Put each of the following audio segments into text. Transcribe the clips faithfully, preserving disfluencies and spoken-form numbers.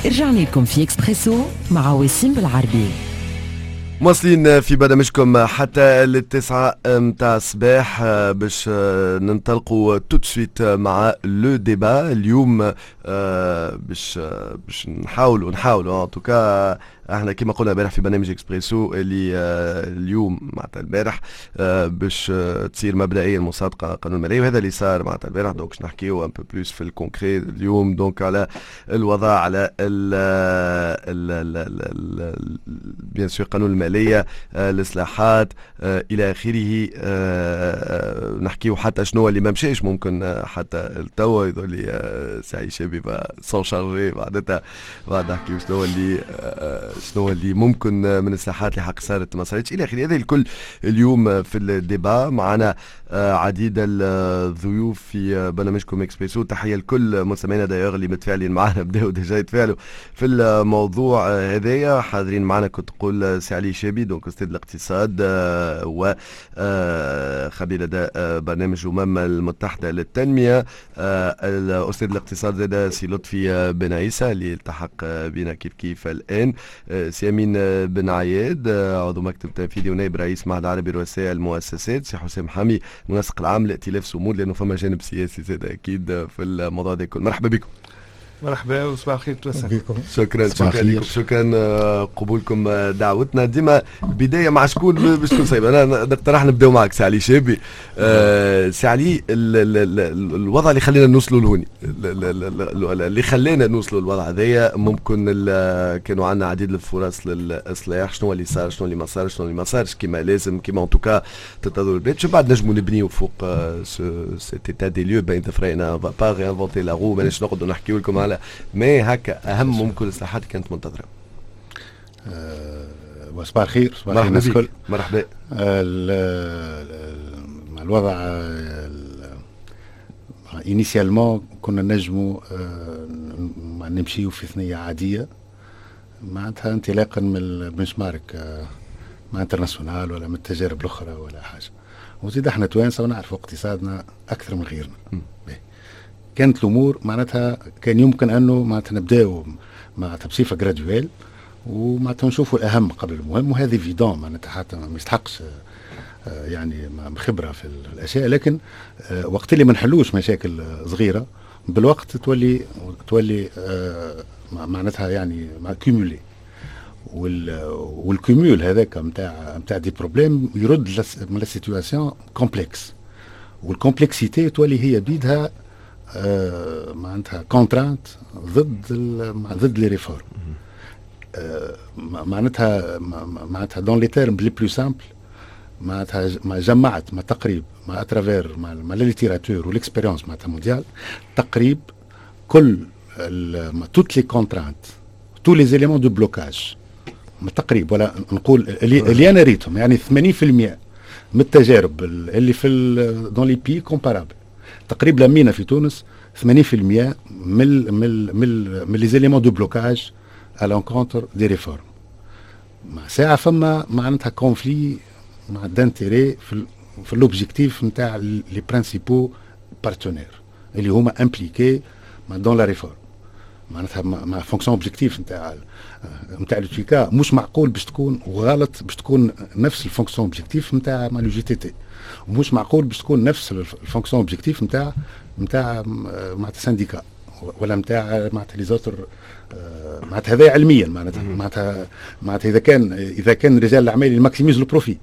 رجعنا لكم في اكسبريسو مع وسيم بالعربي. مواصلين في برنامجكم حتى للتسعة متاع الصباح باش ننطلقوا توت سويت مع لو ديبا اليوم. باش باش نحاولوا نحاولوا ان توكا احنا كما قلنا امبارح في برنامج اكسبريسو اللي اليوم معناتها البارح باش تصير مبدئيا مصادقه قانون الماليه، وهذا اللي صار معناتها البارح. دونك باش نحكيو ان بو بلوس في الكونكري اليوم دونك على الوضع على ال ال بيان سور قانون الماليه، الاصلاحات الى اخره. نحكيو حتى شنو اللي ما مشاش ممكن حتى التوا يظل لي سعيد شابي سون شارجي بعدها بعد نحكيو شنو اللي شنو اللي ممكن من الساحات اللي حق صارت ما صارتش الى اخره. هذا الكل اليوم في الديبا. معنا عديد الضيوف في برنامجكم اكسبريسو. تحيه لكل مستمعينا دايوغ اللي متفاعلين معنا بداوا ديجا يتفاعلوا في الموضوع هذايا. حاضرين معنا كنت تقول سي علي شابي دونك استاذ الاقتصاد و خبير لدى برنامج الامم المتحده للتنميه. الاستاذ الاقتصاد زاد سي لطفي بن عيسى اللي التحق بنا كيف كيف الان. سي امين بن عياد عضو مكتب تنفيذي ونائب رئيس معهد عربي رؤساء المؤسسات. سي حسام حامي المنسق العام لائتلاف صمود، لانه فما جانب سياسي زاد اكيد في الموضوع ده كل. مرحبا بكم. مرحبا وصباح الخير بكم. شكرا شكرا لكم، شكرا قبولكم دعوتنا. ديما بدايه مع شكون باش تكون صعيبه. انا نقترح نبداو معك سي علي شابي. آه سي علي، الوضع اللي خلينا نوصلوا لهوني، اللي خلينا نوصلوا للوضع هذايا، ممكن كانوا عندنا عديد الفرص للاصلاح. شنو اللي صار شنو اللي ما صار شنو اللي ما صارش كما لازم كما ان توكا تتضر البلاد. شو بعد نجموا نبنيو فوق سيت ايتا دي ليو بين دفرينا با با رينفونتي لا رو. ماناش نقعدوا نحكيو لكم على ما هكا اهم ممكن الاصلاحات كانت منتظره. أه وصباح الخير. صباح الخير الناس الكل. مرحبا. الوضع انيسيالمون كنا نجموا أه نمشيو في ثنيه عاديه معناتها انطلاقا من البنش مارك أه مع انترناسيونال ولا من التجارب الاخرى ولا حاجه. وزيد احنا توانسه ونعرفوا اقتصادنا اكثر من غيرنا. كانت الامور معناتها كان يمكن انه معناتها نبداو معناتها بصفه جرادويل ومعناتها نشوفوا الاهم قبل المهم، وهذه فيدون معناتها حتى ما يستحقش يعني خبره في الاشياء. لكن وقت اللي ما نحلوش مشاكل صغيره بالوقت تولي تولي معناتها يعني كومولي، والكومول هذاك نتاع نتاع دي بروبليم يرد من لا سيتواسيون كومبلكس، والكومبلكسيتي تولي هي بيدها آه معناتها كونترانت ضد ضد لي ريفورم. آه معناتها معناتها دون لي تيرم لي بلو سامبل معناتها ما جمعت ما تقريب ما اترافير مع مع ليتيراتور والاكسبيريونس معناتها مونديال تقريب كل توت لي كونترانت تو لي زيليمون دو بلوكاج تقريب، ولا نقول اللي, اللي انا ريتهم يعني ثمانين بالمئة من التجارب اللي في دون لي بي كومبارابل تقريبا لمينا في تونس ثمانين بالمئة من من من من لي زيليمون دو بلوكاج على لونكونتر دي ريفورم. مع ساعه فما معناتها كونفلي مع دانتيري في في لوبجيكتيف نتاع لي برينسيبو بارتنير اللي هما امبليكي دون لا ريفورم. معناتها مع فونكسيون اوبجيكتيف نتاع نتاع لوتيكا مش معقول باش تكون وغلط باش تكون نفس الفونكسيون اوبجيكتيف نتاع مع لو جي تي تي، ومش معقول باش تكون نفس الفونكسيون اوبجيكتيف نتاع نتاع معناتها سانديكا ولا نتاع معناتها لي زوتر. معناتها هذا علميا معناتها معناتها معناتها اذا كان اذا كان رجال الاعمال يماكسيميز لو بروفي،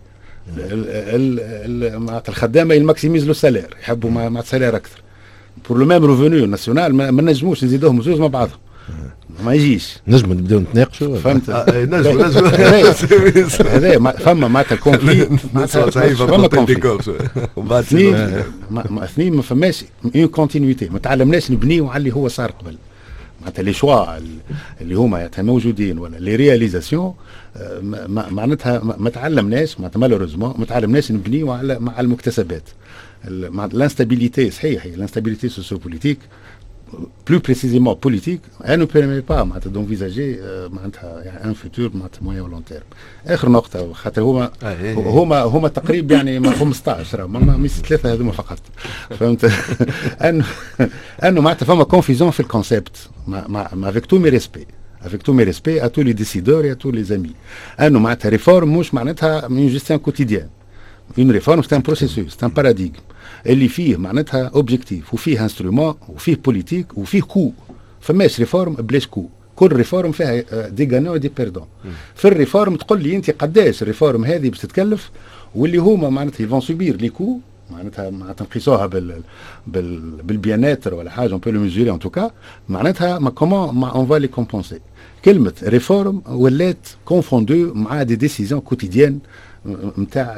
معناتها الخدامه يماكسيميز لو سالير، يحبوا مع السالير اكثر. بور لو ميم ريفوني ناسيونال ما نجموش نزيدوهم زوج مع بعضهم، ما يجيش. نجموا نبداو نتناقشوا. فهمت؟ نجموا نجموا هذا فما معناتها كونفلي فما كونفلي وبعد ما اثنين ما فماش اون كونتينيتي، ما تعلمناش نبنيو على اللي هو صار قبل. معناتها لي شوا اللي هما موجودين ولا لي رياليزاسيون معناتها ما تعلمناش معناتها مالوريزمون ما تعلمناش نبنيو على مع المكتسبات. مع الانستابيليتي صحيح هي الانستابيليتي سوسيو بوليتيك plus précisément politique, elle ne permet pas d'envisager يعني un futur moyen ou long terme. آخر نقطة خاطر هما هما هما تقريبا يعني خمسطاش ما مش ثلاثة هذوما فقط. فهمت؟ أنه أنه معناتها فما confusion في الكونسيبت مع مع avec tous mes respects. avec tous mes respects à tous les décideurs et à tous les amis. انه معناتها ريفورم مش معناتها من جيستيون كوتيديان. une réforme c'est un processus, c'est un paradigme اللي فيه معناتها اوبجيكتيف وفيه انسترومون وفيه بوليتيك وفيه كو. فماش ريفورم بلاش كو. كل ريفورم فيها دي غانون ودي بيردون. في الريفورم تقول لي انت قداش الريفورم هذه باش تتكلف، واللي هما معناتها يفون سوبير لي كو معناتها معناتها نقيسوها بال بال بالبياناتر ولا حاجه اون بو لو ميزوري ان توكا معناتها ما كومون ما اون فا لي كومبونسي. كلمه ريفورم ولات كونفوندو مع دي ديسيزيون كوتيديان نتاع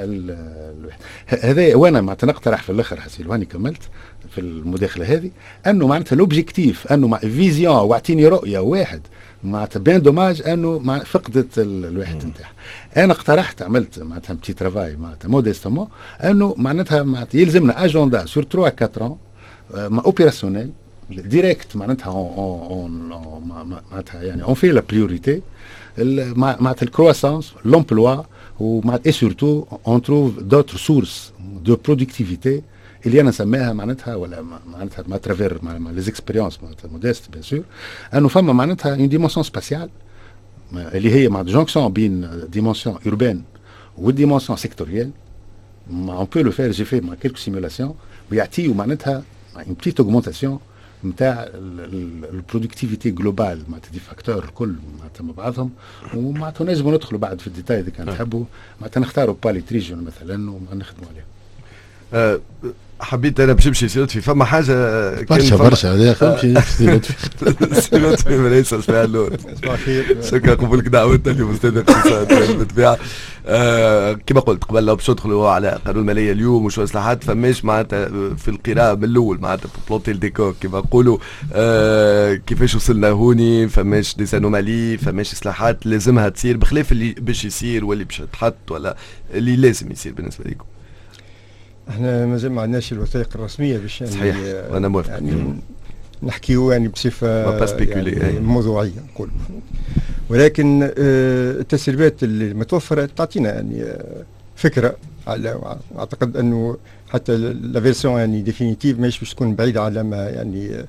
هذا. وانا معناتها نقترح في الاخر حسين واني كملت في المداخله هذه انه معناتها لوبجيكتيف انه مع فيزيون واعطيني رؤيه واحد معناتها بيان دوماج انه مع فقدت الواحد نتاعها. انا اقترحت عملت معناتها بتي ترافاي معناتها موديستمون انه معناتها معناتها يلزمنا اجندا سور ثلاثة أربعة مع اوبيراسيونيل ديريكت معناتها اون معناتها يعني اون في لا بريوريتي معناتها الكرواسانس لومبلوا et surtout on trouve d'autres sources de productivité اللي انا نسميها معناتها ولا معناتها ما ترافير مع لي زيكسبيريونس معناتها موديست بيان سور انه فما معناتها اون ديمونسيون سباسيال اللي هي مع جونكسيون بين ديمونسيون اوربان والديمونسيون سيكتوريال. on peut le faire, j'ai fait quelques simulations ويعطيو معناتها une petite augmentation نتاع البرودكتيفيتي جلوبال معناتها دي فاكتور الكل معناتها مع بعضهم. ومعناتها نجموا ندخلوا بعد في الديتاي اذا كان تحبوا معناتها نختاروا بالي تريجون مثلا ونخدموا عليهم. أه حبيت انا باش نمشي سي لطفي فما حاجه برشا برشا هذا نمشي سي لطفي سي لطفي ما يسالش فيها اللون. صباح الخير. شكرا قبولك دعوتنا اليوم استاذ اقتصاد بالطبيعه. أه كما قلت قبل لو باش ندخلوا على قانون الماليه اليوم وشو اصلاحات فماش معناتها في القراءه من الاول معناتها بلوتي الديكور كما نقولوا. أه كيفاش وصلنا هوني فماش ديزانومالي فماش اصلاحات لازمها تصير بخلاف اللي باش يصير واللي باش يتحط ولا اللي لازم يصير بالنسبه لكم. احنا مازال ما عندناش الوثائق الرسميه باش يعني صحيح وانا موافق يعني نحكيو يعني بصفه يعني موضوعيه نقول. ولكن التسريبات اللي متوفره تعطينا يعني فكره على اعتقد انه حتى لا فيرسيون يعني ديفينيتيف ماهيش باش تكون بعيده على ما يعني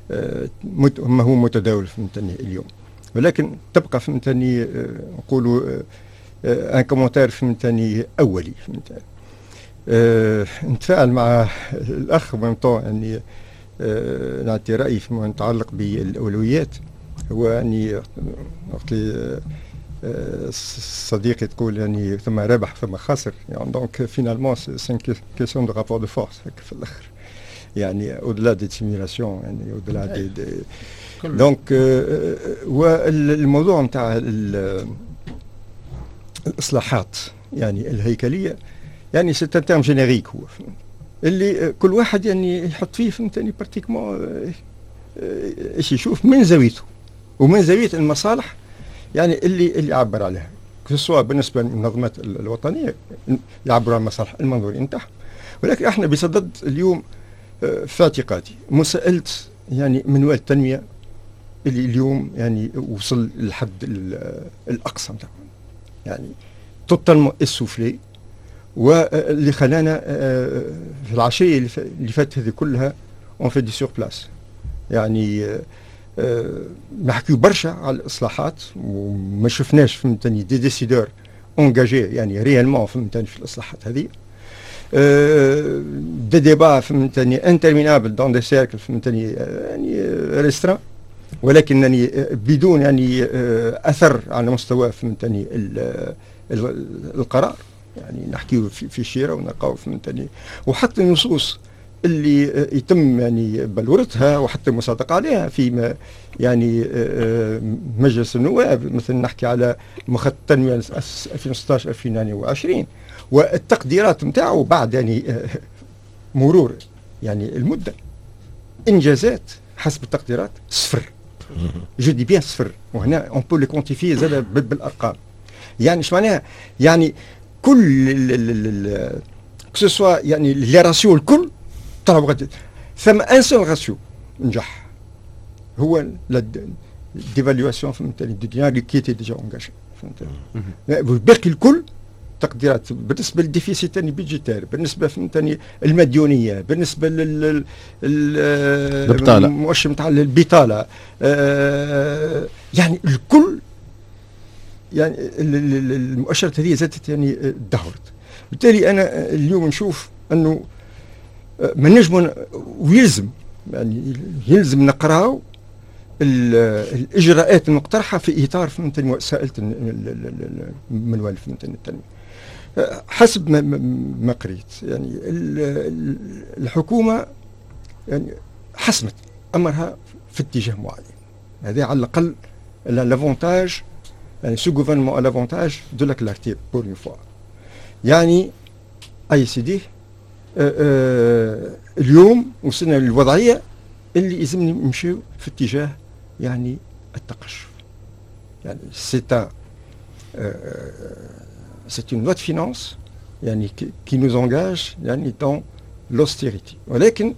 ما هو متداول فهمتني اليوم. ولكن تبقى فهمتني نقولوا ان كومونتير فهمتني اولي فهمتني أه نتفاعل مع الأخ وممتو يعني أه نعطي رأيي فيما يتعلق بالأولويات. هو يعني وقت لي أه صديقي تقول يعني ثم ربح ثم خسر يعني دونك فينالمون سي كيسيون دو رابور دو فورس هكا في الآخر يعني أودلا دي سيميلاسيون يعني أودلا دي, دي دونك أه والموضوع نتاع الإصلاحات يعني الهيكلية يعني سي ان تيرم جينيريك هو اللي كل واحد يعني يحط فيه فهمتني براتيكمون ايش يشوف من زاويته ومن زاويه المصالح يعني اللي اللي يعبر عليها سواء بالنسبه للمنظمات الوطنيه يعبروا عن المصالح المنظورين نتاعهم. ولكن احنا بصدد اليوم في اعتقادي مساله يعني منوال التنميه اللي اليوم يعني وصل للحد الاقصى نتاعو يعني توتالمون اسوفلي. واللي خلانا في العشية اللي فاتت هذه كلها اون في دي سور بلاس يعني نحكيو برشا على الإصلاحات وما شفناش فهمتني دي ديسيدور انجاجي يعني ريالمون فهمتني في الإصلاحات هذه. دي ديبا فهمتني انترمينابل دون دي سيركل فهمتني يعني ريستران ولكنني بدون يعني أثر على مستوى فهمتني القرار يعني نحكيه في, في الشيرة ونلقاو فهمتني. وحتى النصوص اللي يتم يعني بلورتها وحتى المصادقة عليها في يعني مجلس النواب مثلا نحكي على مخطط التنمية ألفين وستة عشر ألفين وعشرين والتقديرات نتاعو بعد يعني مرور يعني المدة إنجازات حسب التقديرات صفر. جو دي بيان صفر وهنا اون بو لي كونتيفي زاد بالأرقام. يعني ايش معناها يعني كل كسوا يعني لي راسيو الكل طلعوا غادي ثم ان سول راسيو نجح هو ديفالواسيون فهمتني دو دينار كي تي ديجا انجاجي فهمتني. باقي الكل تقديرات بالنسبه للديفيسيت تاني بيدجيتير بالنسبه فهمتني المديونيه بالنسبه لل المؤشر نتاع البطاله يعني الكل يعني المؤشرات هذه زادت يعني دهورت. بالتالي انا اليوم نشوف انه ما نجم ويلزم يعني يلزم نقراو الاجراءات المقترحه في اطار فهمت وسائل منوال فهمت التنميه. حسب ما, ما قريت يعني الحكومه يعني حسمت امرها في اتجاه معين. هذا على الاقل لافونتاج يعني سو غوفرنمون لافونتاج دو لا كلارتي بور اون فوا. يعني اي سيدي اليوم وصلنا للوضعيه اللي يلزمني نمشيو في اتجاه يعني التقشف. يعني سي ان c'est une loi de finance يعني qui nous engage يعني dans l'austérité. ولكن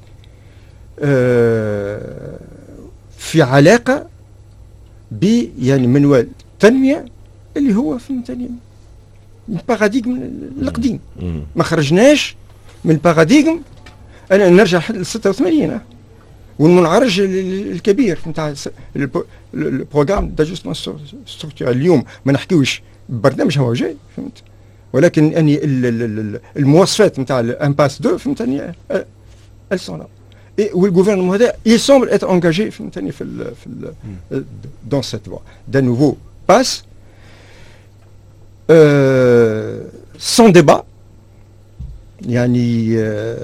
في علاقة ب يعني منوال التنمية اللي هو فهمتني الباراديغم القديم. ما خرجناش من الباراديغم. انا نرجع ل ستة وثمانين والمنعرج الكبير نتاع البروغرام داجستمون ستركتورال. اليوم ما نحكيوش برنامج هو جاي فهمت، ولكن اني المواصفات نتاع الامباس دو فهمتني ال سون والغوفرنمون هذا يسمبل اتر انجاجي فهمتني في ال في ال دون سيت فوا دا نوفو باس سون ديبا. يعني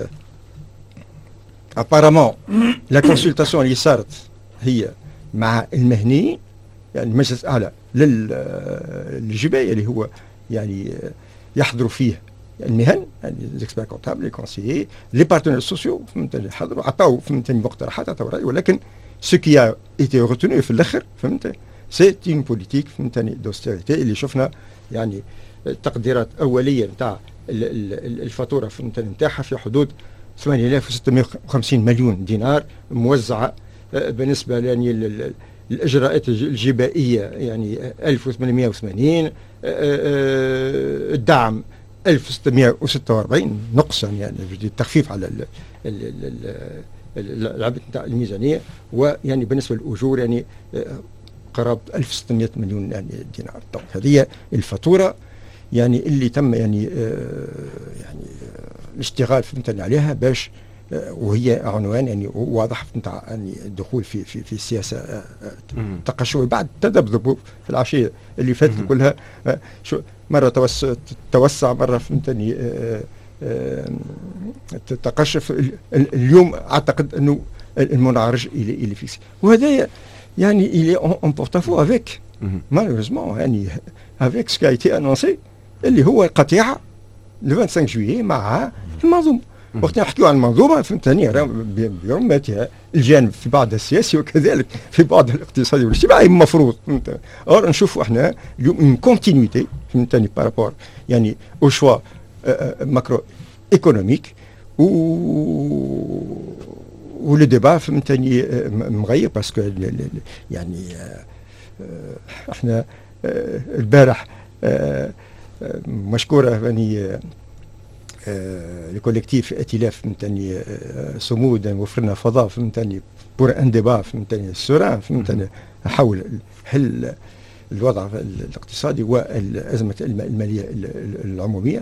ابارامون لا كونسلتاسيون اللي صارت هي مع المهنيين يعني المجلس الاعلى للجبايه اللي هو يعني يحضروا فيه المهن يعني ليكسبير كونتابل لي كونسيي لي بارتنير سوسيو فهمتني حضروا عطاو فهمتني مقترحات عطاو راي. ولكن سو كي ا ايتي روتوني في الاخر فهمت سي اون بوليتيك فهمتني دوستيريتي اللي شفنا يعني تقديرات اوليه نتاع الفاتوره فهمتني نتاعها في حدود ثمانية آلاف وستمائة وخمسين مليون دينار موزعه بالنسبه يعني الاجراءات الجبائيه يعني ألف وثمانمائة وثمانين، الدعم ألف وستمائة وستة وأربعين نقصا يعني التخفيف على العبء نتاع الميزانيه. ويعني بالنسبه للاجور يعني قرابه ألف وستمائة مليون يعني دينار. دونك هذه الفاتوره يعني اللي تم يعني آه يعني آه الاشتغال فهمتني عليها باش آه وهي عنوان يعني واضح نتاع يعني الدخول في في في السياسه آه التقشفيه بعد تذبذب في العشيه اللي فاتت كلها. آه شو مره توسع توسع مره فهمتني آه آه تقشف. اليوم اعتقد انه المنعرج الى الى فيكس وهذا يعني il est en porte-à-faux avec malheureusement يعني avec ce qui a été annoncé اللي هو القطيعه le خمسة وعشرين جويي مع المنظومه. وقت نحكيو عن المنظومه فهمتني برمتها الجانب في بعض السياسي وكذلك في بعض الاقتصادي والاجتماعي المفروض فهمت. اور نشوفوا احنا اليوم اون كونتينيتي فهمتني بارابور يعني او شوا ماكرو ايكونوميك و ولو ديبا فهمتني مغير باسكو يعني احنا البارح مشكوره يعني الكوليكتيف ائتلاف فهمتني صمود وفرنا فضاء فهمتني بور ان ديبا فهمتني سوران فهمتني حول حل الوضع الاقتصادي والازمه الماليه العموميه.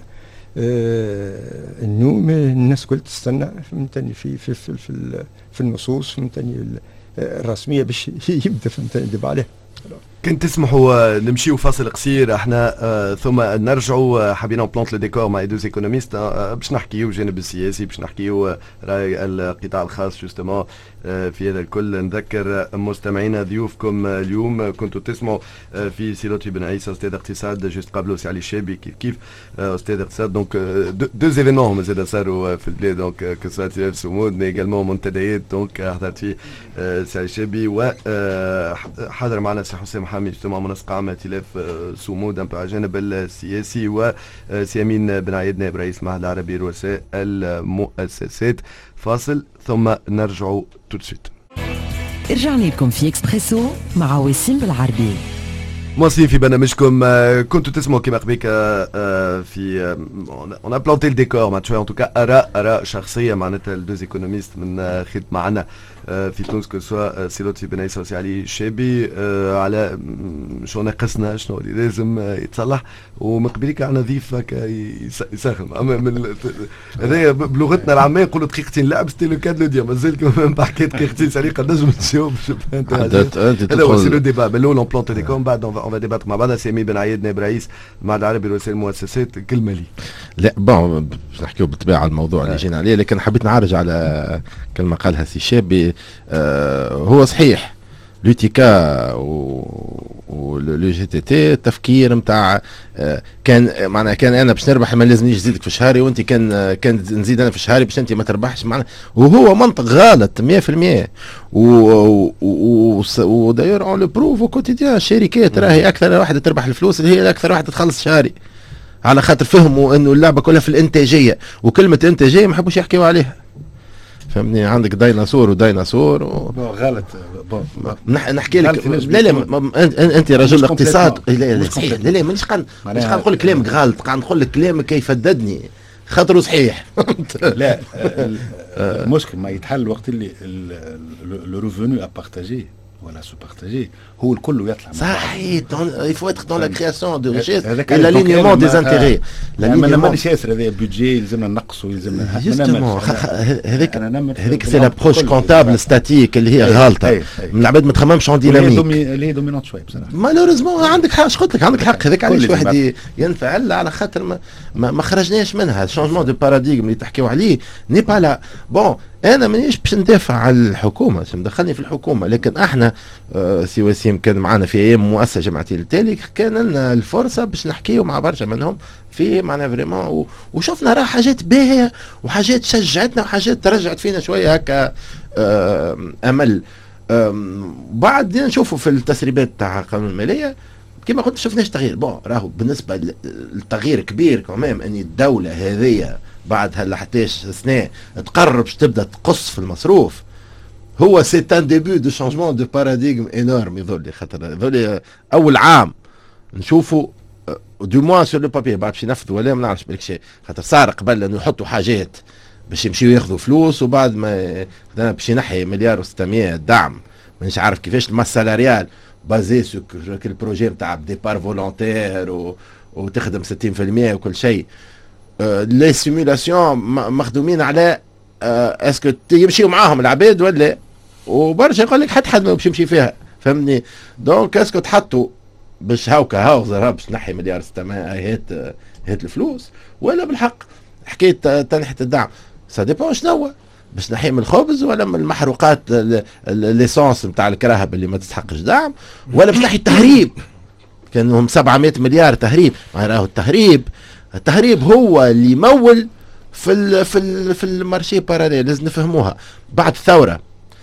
انه الناس كل تستنى فهمتني في في في في, في النصوص فهمتني الرسميه باش يبدا فهمتني ديبا عليه. كنت تسمحوا نمشيو فاصل قصير احنا آه ثم نرجعوا. حبينا نبلونت لو ديكور مع دو ايكونوميست آه باش نحكيو الجانب السياسي باش نحكيو راي القطاع الخاص جوستومون آه في هذا الكل. نذكر مستمعينا ضيوفكم اليوم كنتوا تسمعوا آه في سي لطفي بن عيسى استاذ اقتصاد جوست قبله سي علي الشابي كيف كيف آه استاذ اقتصاد. دونك دو ايفينمون هما زاد صاروا في البلاد دونك كو سوا ائتلاف صمود مي ايغالمون منتديات دونك حضرت فيه آه سي علي الشابي وحضر معنا سي حسام حامي اجتماع منسق عام ائتلاف صمود ان على الجانب السياسي وسي امين بن عياد نائب رئيس المعهد العربي لرؤساء المؤسسات. فاصل ثم نرجع تو دو سويت. رجعنا لكم في اكسبريسو مع وسيم بالعربي. مواصلين في برنامجكم. كنتوا تسمعوا كما قبيك في اون ا بلانتي الديكور مع شويه ان توكا اراء اراء شخصيه معناتها الدوز ايكونوميست من خدمه معنا في تونس كو سوا سي لطفي بن عيسى وسي علي الشابي على شو ناقصنا شنو اللي لازم يتصلح، ومن قبليك على نظيف هكا يسخن. اما هذايا بلغتنا العاميه يقولوا دقيقتين لعب ستي لو كاد لو ديا مازال كمان بحكي دقيقتين سريقه نجم نجاوب. هذا هو سي لو ديبا بالاول اون بلون تيليكوم، بعد اون فا ديباتر مع بعض. سامي بن عياد نائب رئيس المعهد العربي لوسائل المؤسسات، كلمه لي. لا بون باش نحكيو بالطبيعه الموضوع اللي جينا عليه، لكن حبيت نعرج على كلمه قالها سي شابي. آه هو صحيح لوتيكا ولو جي تي تي التفكير نتاع آه كان معناها كان انا باش نربح ما لازمنيش نزيدك في شهري، وانت كان كان نزيد انا في شهري باش انت ما تربحش معنا، وهو منطق غلط مية في المية. وداير اون لو بروف او كوتيديان الشركات راهي اكثر واحده تربح الفلوس اللي هي اكثر واحده تخلص شهري، على خاطر فهموا انه اللعبه كلها في الانتاجيه، وكلمه انتاجيه ما حبوش يحكيوا عليها. فهمني عندك ديناصور وديناصور و... غلط نح... نحكي لك لا لا م... انت رجل اقتصاد. لا لا صحيح لا لا مانيش قاعد مانيش قاعد نقول كلامك غلط، قاعد نقول لك كلامك يفددني خاطره صحيح. لا المشكل ما يتحل وقت اللي لو ريفونو ا بارتاجي ولا سو بارتاجي هو الكل يطلع صحيح. il faut être dans la création de richesse et l'alignement des intérêts. ما مانيش ياسر هذا بودجي يلزمنا نقصوا يلزمنا جوستومون هذيك هذيك سي لابروش كونتابل ستاتيك اللي هي غالطه. من العباد ما تخممش اون ديناميك اللي هي دومينونت شويه بصراحه. مالوريزمون عندك حق، اش قلت لك عندك حق. هذاك علاش واحد ينفعل على خاطر ما, ما, ما خرجناش منها. الشونجمون دو باراديغم اللي تحكيو عليه ني با لا بون. انا مانيش باش ندافع على الحكومه، باش مدخلني في الحكومه، لكن احنا آه سي وسيم كان معنا في ايام مؤسسه جماعتيه التالي، كان لنا الفرصه باش نحكيو مع برشا منهم في معناها فريمون، وشفنا راه حاجات باهيه وحاجات شجعتنا وحاجات ترجعت فينا شويه هكا آه امل. آه بعد نشوفوا في التسريبات تاع قانون الماليه كما قلت شفناش تغيير. بون راهو بالنسبه للتغيير كبير كمان ان الدوله هذه بعد هلا حتىش سنه تقرب باش تبدا تقص في المصروف. هو سي ان ديبي دو شانجمون دو باراديغم انورم يظل، خاطر يظل اول عام نشوفوا دو موان سور لو بابي بعد باش ينفذوا ولا ما نعرفش بالك شيء، خاطر صار قبل انه يحطوا حاجات باش يمشيو ياخذوا فلوس، وبعد ما باش ينحي مليار وستمية دعم مانيش عارف كيفاش الماس سالاريال بازي سو البروجي نتاع ديبار فولونتير و... وتخدم ستين في المية وكل شيء. أه لي سيمولاسيون مخدومين على أه اسكو يمشيو معاهم العباد ولا، وبرشا يقول لك حتى حد ما باش يمشي فيها. فهمني دونك اسكو تحطوا باش هاوكا هاو زرا باش نحي مليار ستمائة هات هات الفلوس، ولا بالحق حكايه تنحيه الدعم سا ديبون شنو باش نحي من الخبز ولا من المحروقات ليسونس نتاع الكراهب اللي ما تستحقش دعم، ولا باش نحي التهريب كانهم سبعمائة مليار تهريب. راهو التهريب التهريب هو اللي يمول في ال في ال في المارشي باراليل. لازم نفهموها بعد الثوره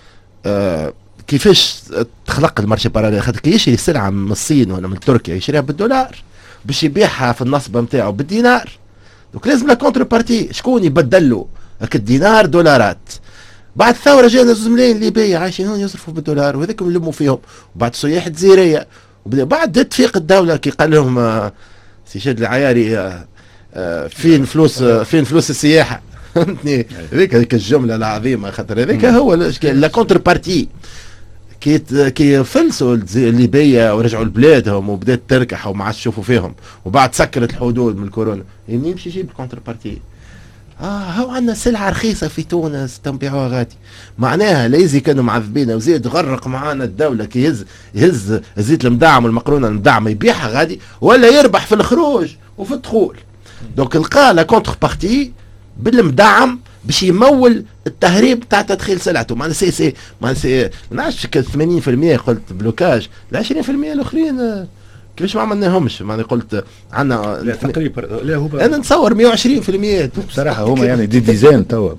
آه كيفاش تخلق المارشي باراليل، خاطر كي يشري سلعه من الصين ولا من تركيا يشريها بالدولار باش يبيعها في النصبه نتاعو بالدينار. دونك لازم لا كونتر بارتي شكون يبدل له هاك الدينار دولارات. بعد الثوره جانا زوج ملايين ليبيا عايشين هون يصرفوا بالدولار، وهذاك نلموا فيهم. وبعد سياح جزيريه، بعد تفيق الدوله كي قال لهم آه سي شاد العياري آه آه فين فلوس آه فين فلوس السياحه. فهمتني هذيك هذيك الجمله العظيمه، خاطر هذاك هو لا كونتر بارتي. كي كي فلسوا ليبيا ورجعوا لبلادهم وبدات تركح وما عادش يشوفوا فيهم، وبعد سكرت الحدود من الكورونا، منين باش يجيب الكونتر بارتي؟ اه هو عندنا سلعه رخيصه في تونس تنبيعوها غادي، معناها ليزي كانوا معذبين وزيد غرق معانا الدوله كي يهز يهز الزيت المدعم والمقرونه المدعمه يبيعها غادي، ولا يربح في الخروج وفي الدخول. دونك لقى لا كونتر بارتي بالمدعم باش يمول التهريب تاع تدخيل سلعته. معناها سي سي معناها سي ما نعرفش ثمانين في المية قلت بلوكاج، ال عشرين في المية الاخرين كيفاش ما عملناهمش. معناها قلت عندنا لا تقريبا لا هو انا نتصور مية وعشرين في المية بصراحه هما يعني دي ديزاين توا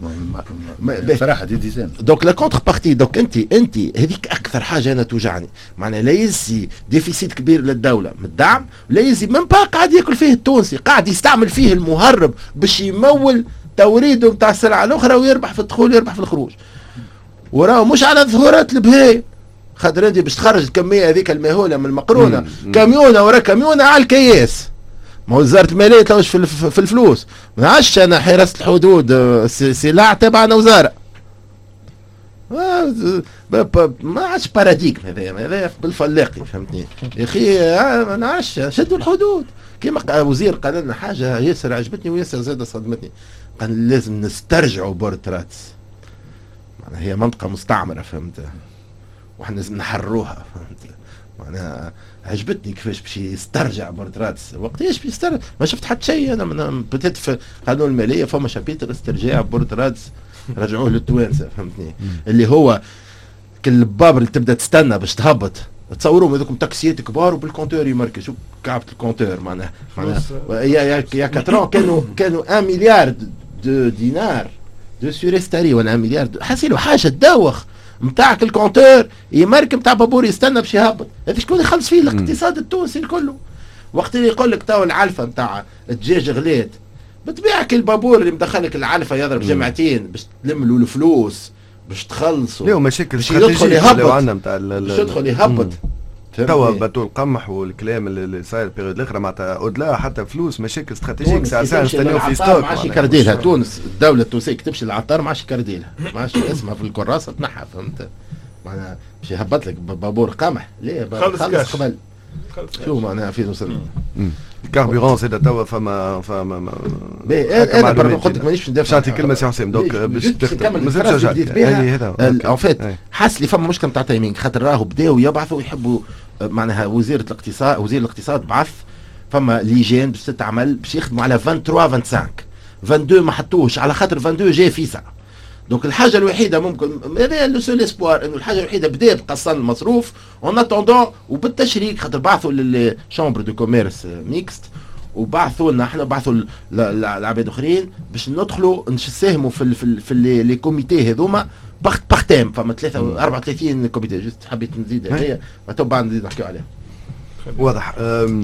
بصراحه دي ديزاين. دونك لا كونتر بارتي دونك انت انت هذيك اكثر حاجه انا توجعني. معناها لا يزي ديفيسيت كبير للدوله من الدعم، لا يزي من با قاعد ياكل فيه التونسي، قاعد يستعمل فيه المهرب باش يمول توريده نتاع السلعه الاخرى ويربح في الدخول ويربح في الخروج. وراه مش على ظهورات البهايم، خاطر انت باش تخرج الكميه هذيك المهوله من المقرونه كاميونه ورا كاميونه على الكياس. ما هو وزاره الماليه تلوش في, في الفلوس. ما عادش انا حراسه الحدود سلع تبعنا وزاره ما عادش باراديغم هذايا، هذايا بالفلاقي فهمتني يا اخي. ما نعرفش شدوا الحدود كيما وزير قال لنا حاجه ياسر عجبتني وياسر زاد صدمتني، قال لازم نسترجعوا بورتراتس، معناها هي منطقه مستعمره فهمت، واحنا لازم نحروها فهمت. معناها عجبتني كيفاش باش يسترجع بورتراتس، وقتاش باش يسترجع ما شفت حتى شيء انا من بتيت في قانون الماليه فما شابيتر استرجاع بورتراتس رجعوه للتوانسه فهمتني، اللي هو كل البابر اللي تبدا تستنى باش تهبط تصوروا هذوكم تاكسيات كبار وبالكونتور يمركز شو كعبه الكونتور معناها معناها يا يا يا كاترون كانوا كانوا واحد مليار دو دينار دو سوريستاري ولا واحد مليار حاسيلو حاجه تدوخ نتاعك الكونتور يمركب نتاع بابور يستنى باش يهبط، هذا شكون يخلص فيه الاقتصاد التونسي الكله. وقت اللي يقول لك تو العلفه نتاع الدجاج غليت بتبيعك البابور اللي مدخلك العلفه يضرب جمعتين باش تلم له الفلوس باش تخلصوا له مشاكل استراتيجيه اللي عندنا نتاع باش يدخل يهبط توا باتوا القمح والكلام اللي صاير البيريود الاخرى معناتها اودلا حتى فلوس مشاكل استراتيجيك ساعه ساعه نستناو في ستوك ما عادش يكرديلها تونس، الدوله التونسيه كتبش العطار ما عادش يكرديلها ما عادش اسمها في الكراسه تنحى فهمت معناها باش يهبط لك بابور قمح ليه خلص قبل شو معناها في توصل الكاربيرون زاد توا فما فما انا برا قلت لك مانيش ندافع شاطي كلمه سي حسام دونك باش تكمل مازال جديد بها ان فيت حاس لي فما مشكله نتاع تايمينغ خاطر راهو بداو يبعثوا يحبوا معناها وزيره الاقتصاد وزير الاقتصاد بعث فما ليجين باش تتعمل باش يخدموا على ثلاثة وعشرين خمسة وعشرين اثنين وعشرين ما حطوش على خاطر اثنين وعشرين جاي فيسا. دونك الحاجه الوحيده ممكن هذا لو سول اسبوار انه الحاجه الوحيده بدا بقصان المصروف اون اتوندون وبالتشريك خاطر بعثوا للشامبر دو كوميرس ميكست وبعثوا لنا احنا بعثوا العباد اخرين باش ندخلوا نساهموا في في, في لي كوميتي هذوما بخت بختام فما ثلاثة أربعة وثلاثين كوميتي جست حبيت نزيد هذايا تو بعد نزيد نحكيو عليها واضح.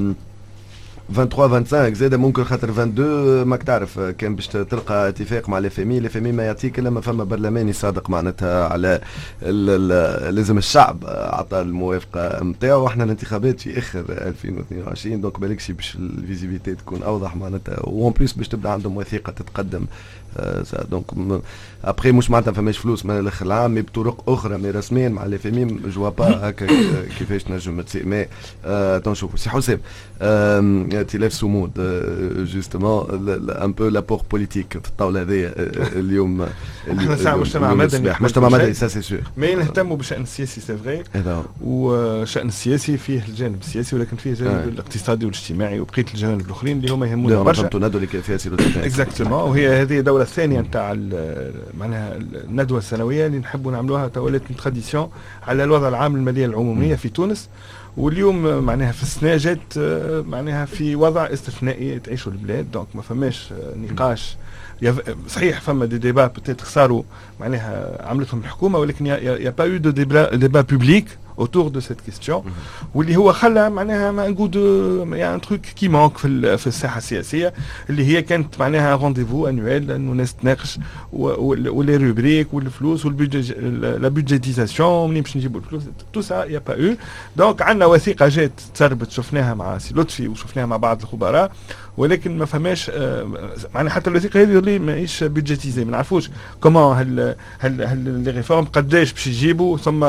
ثلاثة وعشرين خمسة وعشرين زاد ممكن خاطر اثنين وعشرين ماك تعرف كان باش تلقى اتفاق مع الافامي الافامي ما يعطيك الا ما فما برلماني صادق معناتها على لازم الشعب عطى الموافقه نتاعو واحنا الانتخابات في اخر ألفين واثنين وعشرين دونك بالكش باش الفيزيبيتي تكون اوضح معناتها وان بليس باش تبدا عندهم وثيقه تتقدم دونك ابخي مش معناتها فماش فلوس من الاخر العام مي بطرق اخرى مي رسميا مع الافامي جو با هكا كيفاش نجم مي تنشوفوا سي حسام ائتلاف صمود جوستومون ان بو لابور بوليتيك في الطاوله هذيا اليوم احنا ساعه مجتمع مدني مجتمع مدني سا سي سور مي نهتموا بالشان السياسي سي فغي والشان السياسي فيه الجانب السياسي ولكن فيه الجانب الاقتصادي والاجتماعي وبقيه الجوانب الاخرين اللي هما يهمونا برشا ندوه اللي فيها سيرو اكزاكتومون وهي هذه الدوره الثانيه نتاع معناها الندوه السنويه اللي نحبوا نعملوها تولت تراديسيون على الوضع العام الماليه العموميه في تونس واليوم معناها في السنه جات معناها في وضع استثنائي تعيشوا البلاد دونك ما فماش نقاش صحيح فما دي ديبا بتيت صاروا معناها عملتهم الحكومه ولكن يا با يو دو ديبا بوبليك autour de cette question واللي هو خلى معناها ما نقول يا ان تروك كي مانك في في الساحه السياسيه اللي هي كانت معناها رونديفو انويل انه الناس تناقش ولي روبريك والفلوس والبيدج لا بيدجيتيزاسيون منين باش نجيبوا الفلوس تو سا يا با او دونك عندنا وثيقه جات تسربت شفناها مع سي لطفي وشفناها مع بعض الخبراء ولكن ما فماش معناها حتى الوثيقه هذه اللي ماهيش بيدجيتيزي ما نعرفوش كومون هل هل هل لي ريفورم قداش باش يجيبوا ثم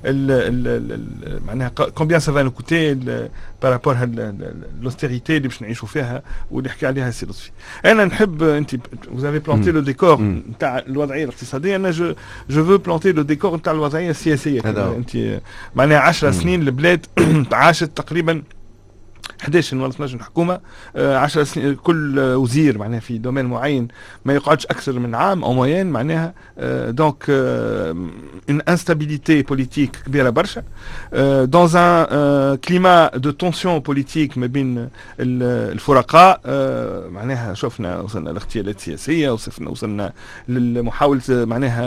معناها كومبيان سا فا كوتي بارابور لوستيريتي اللي باش نعيشوا فيها واللي حكي عليها السي لطفي. انا نحب انت وزافي بلانتي لو ديكور نتاع الوضعيه الاقتصاديه انا جو جو فو بلانتي لو ديكور نتاع الوضعيه السياسيه انت معناها عشر سنين البلاد عاشت تقريبا احد عشر ولا اثناش حكومه عشر سنين كل وزير معناها في دومين معين ما يقعدش اكثر من عام او موين معناها دونك اون انستابيليتي بوليتيك كبيره برشا دون ان كليما دو تونسيون بوليتيك ما بين الفرقاء معناها شفنا وصلنا لاغتيالات سياسيه وصلنا وصلنا لمحاوله معناها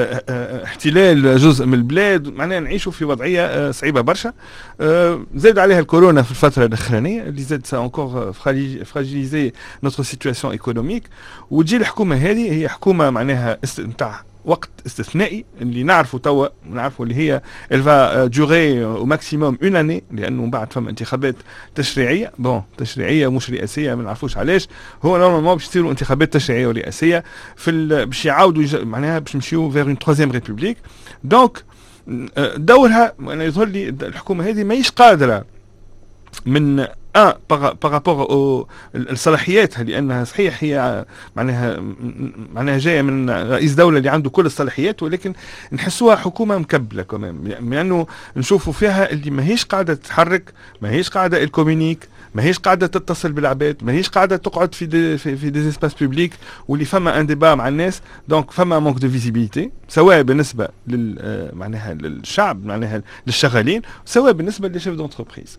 احتلال جزء من البلاد معناها نعيشوا في وضعيه صعيبه برشا زاد عليها الكورونا في الفتره الاخرانيه اللي زاد سا انكور فراجيليزي نوتر سيتواسيون ايكونوميك وتجي الحكومه هذه هي حكومه معناها نتاع وقت استثنائي اللي نعرفوا توا نعرفوا اللي هي الفا دوغي او ماكسيموم اون اني، لانه من بعد فما انتخابات تشريعيه بون تشريعيه مش رئاسيه ما نعرفوش علاش. هو نورمالمون باش يصيروا انتخابات تشريعيه ورئاسيه في باش يعاودوا يج... معناها باش نمشيو فيغ اون تروازيام ريبوبليك. دونك دورها انا يظهر لي الحكومه هذه ماهيش قادره من ان بارابور او الصلاحيات، لانها صحيح هي معناها معناها جايه من رئيس دوله اللي عنده كل الصلاحيات، ولكن نحسوها حكومه مكبله كمان، لانه نشوفوا فيها اللي ماهيش قاعده تتحرك، ماهيش قاعده الكومونيك، ماهيش قاعده تتصل بالعباد، ماهيش قاعده تقعد في دي في, في دي اسباس بوبليك واللي فما ان ديبا مع الناس. دونك فما مونك دو فيزيبيليتي سواء بالنسبه لل معناها للشعب معناها للشغالين، سواء بالنسبه للشيف دونتربريز.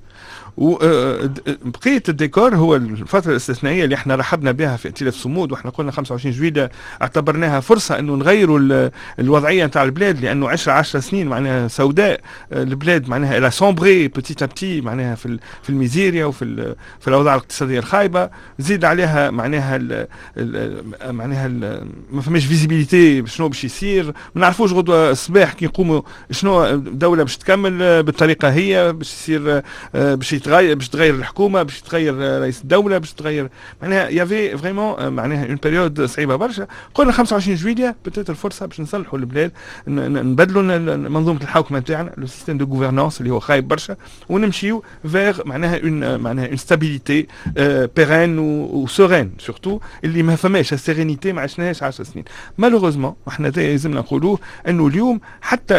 وبقية الديكور هو الفترة الاستثنائية اللي احنا رحبنا بها في ائتلاف صمود، واحنا قلنا خمسة وعشرين جويلية اعتبرناها فرصة انه نغيروا الوضعية نتاع البلاد، لانه عشرة عشر سنين معناها سوداء البلاد معناها الى سومبري بوتيت ابتي معناها في في الميزيريا وفي في الاوضاع الاقتصادية الخايبة. زيد عليها معناها ال ال معناها ال ما فماش فيزيبيليتي شنو باش يصير، ما نعرفوش غدوة الصباح كي يقوموا شنو دولة باش تكمل بالطريقة هي، باش يصير باش يتغير باش تغير الحكومه، باش تغير رئيس الدوله، باش تغير معناها يافي فريمون معناها اون بيريود صعيبه برشا. قلنا خمسة وعشرين جويلية بتات الفرصه باش نصلحوا البلاد، نبدلوا منظومه الحوكمه نتاعنا لو سيستيم دو غوفرنانس اللي هو خايب برشا، ونمشيو فيغ معناها اون معناها اون ستابيليتي بيرين و سورين سورتو اللي ما فماش السيرينيتي ما عشناهاش عشر سنين. مالوغوزمون احنا لازمنا نقولوه انه اليوم حتى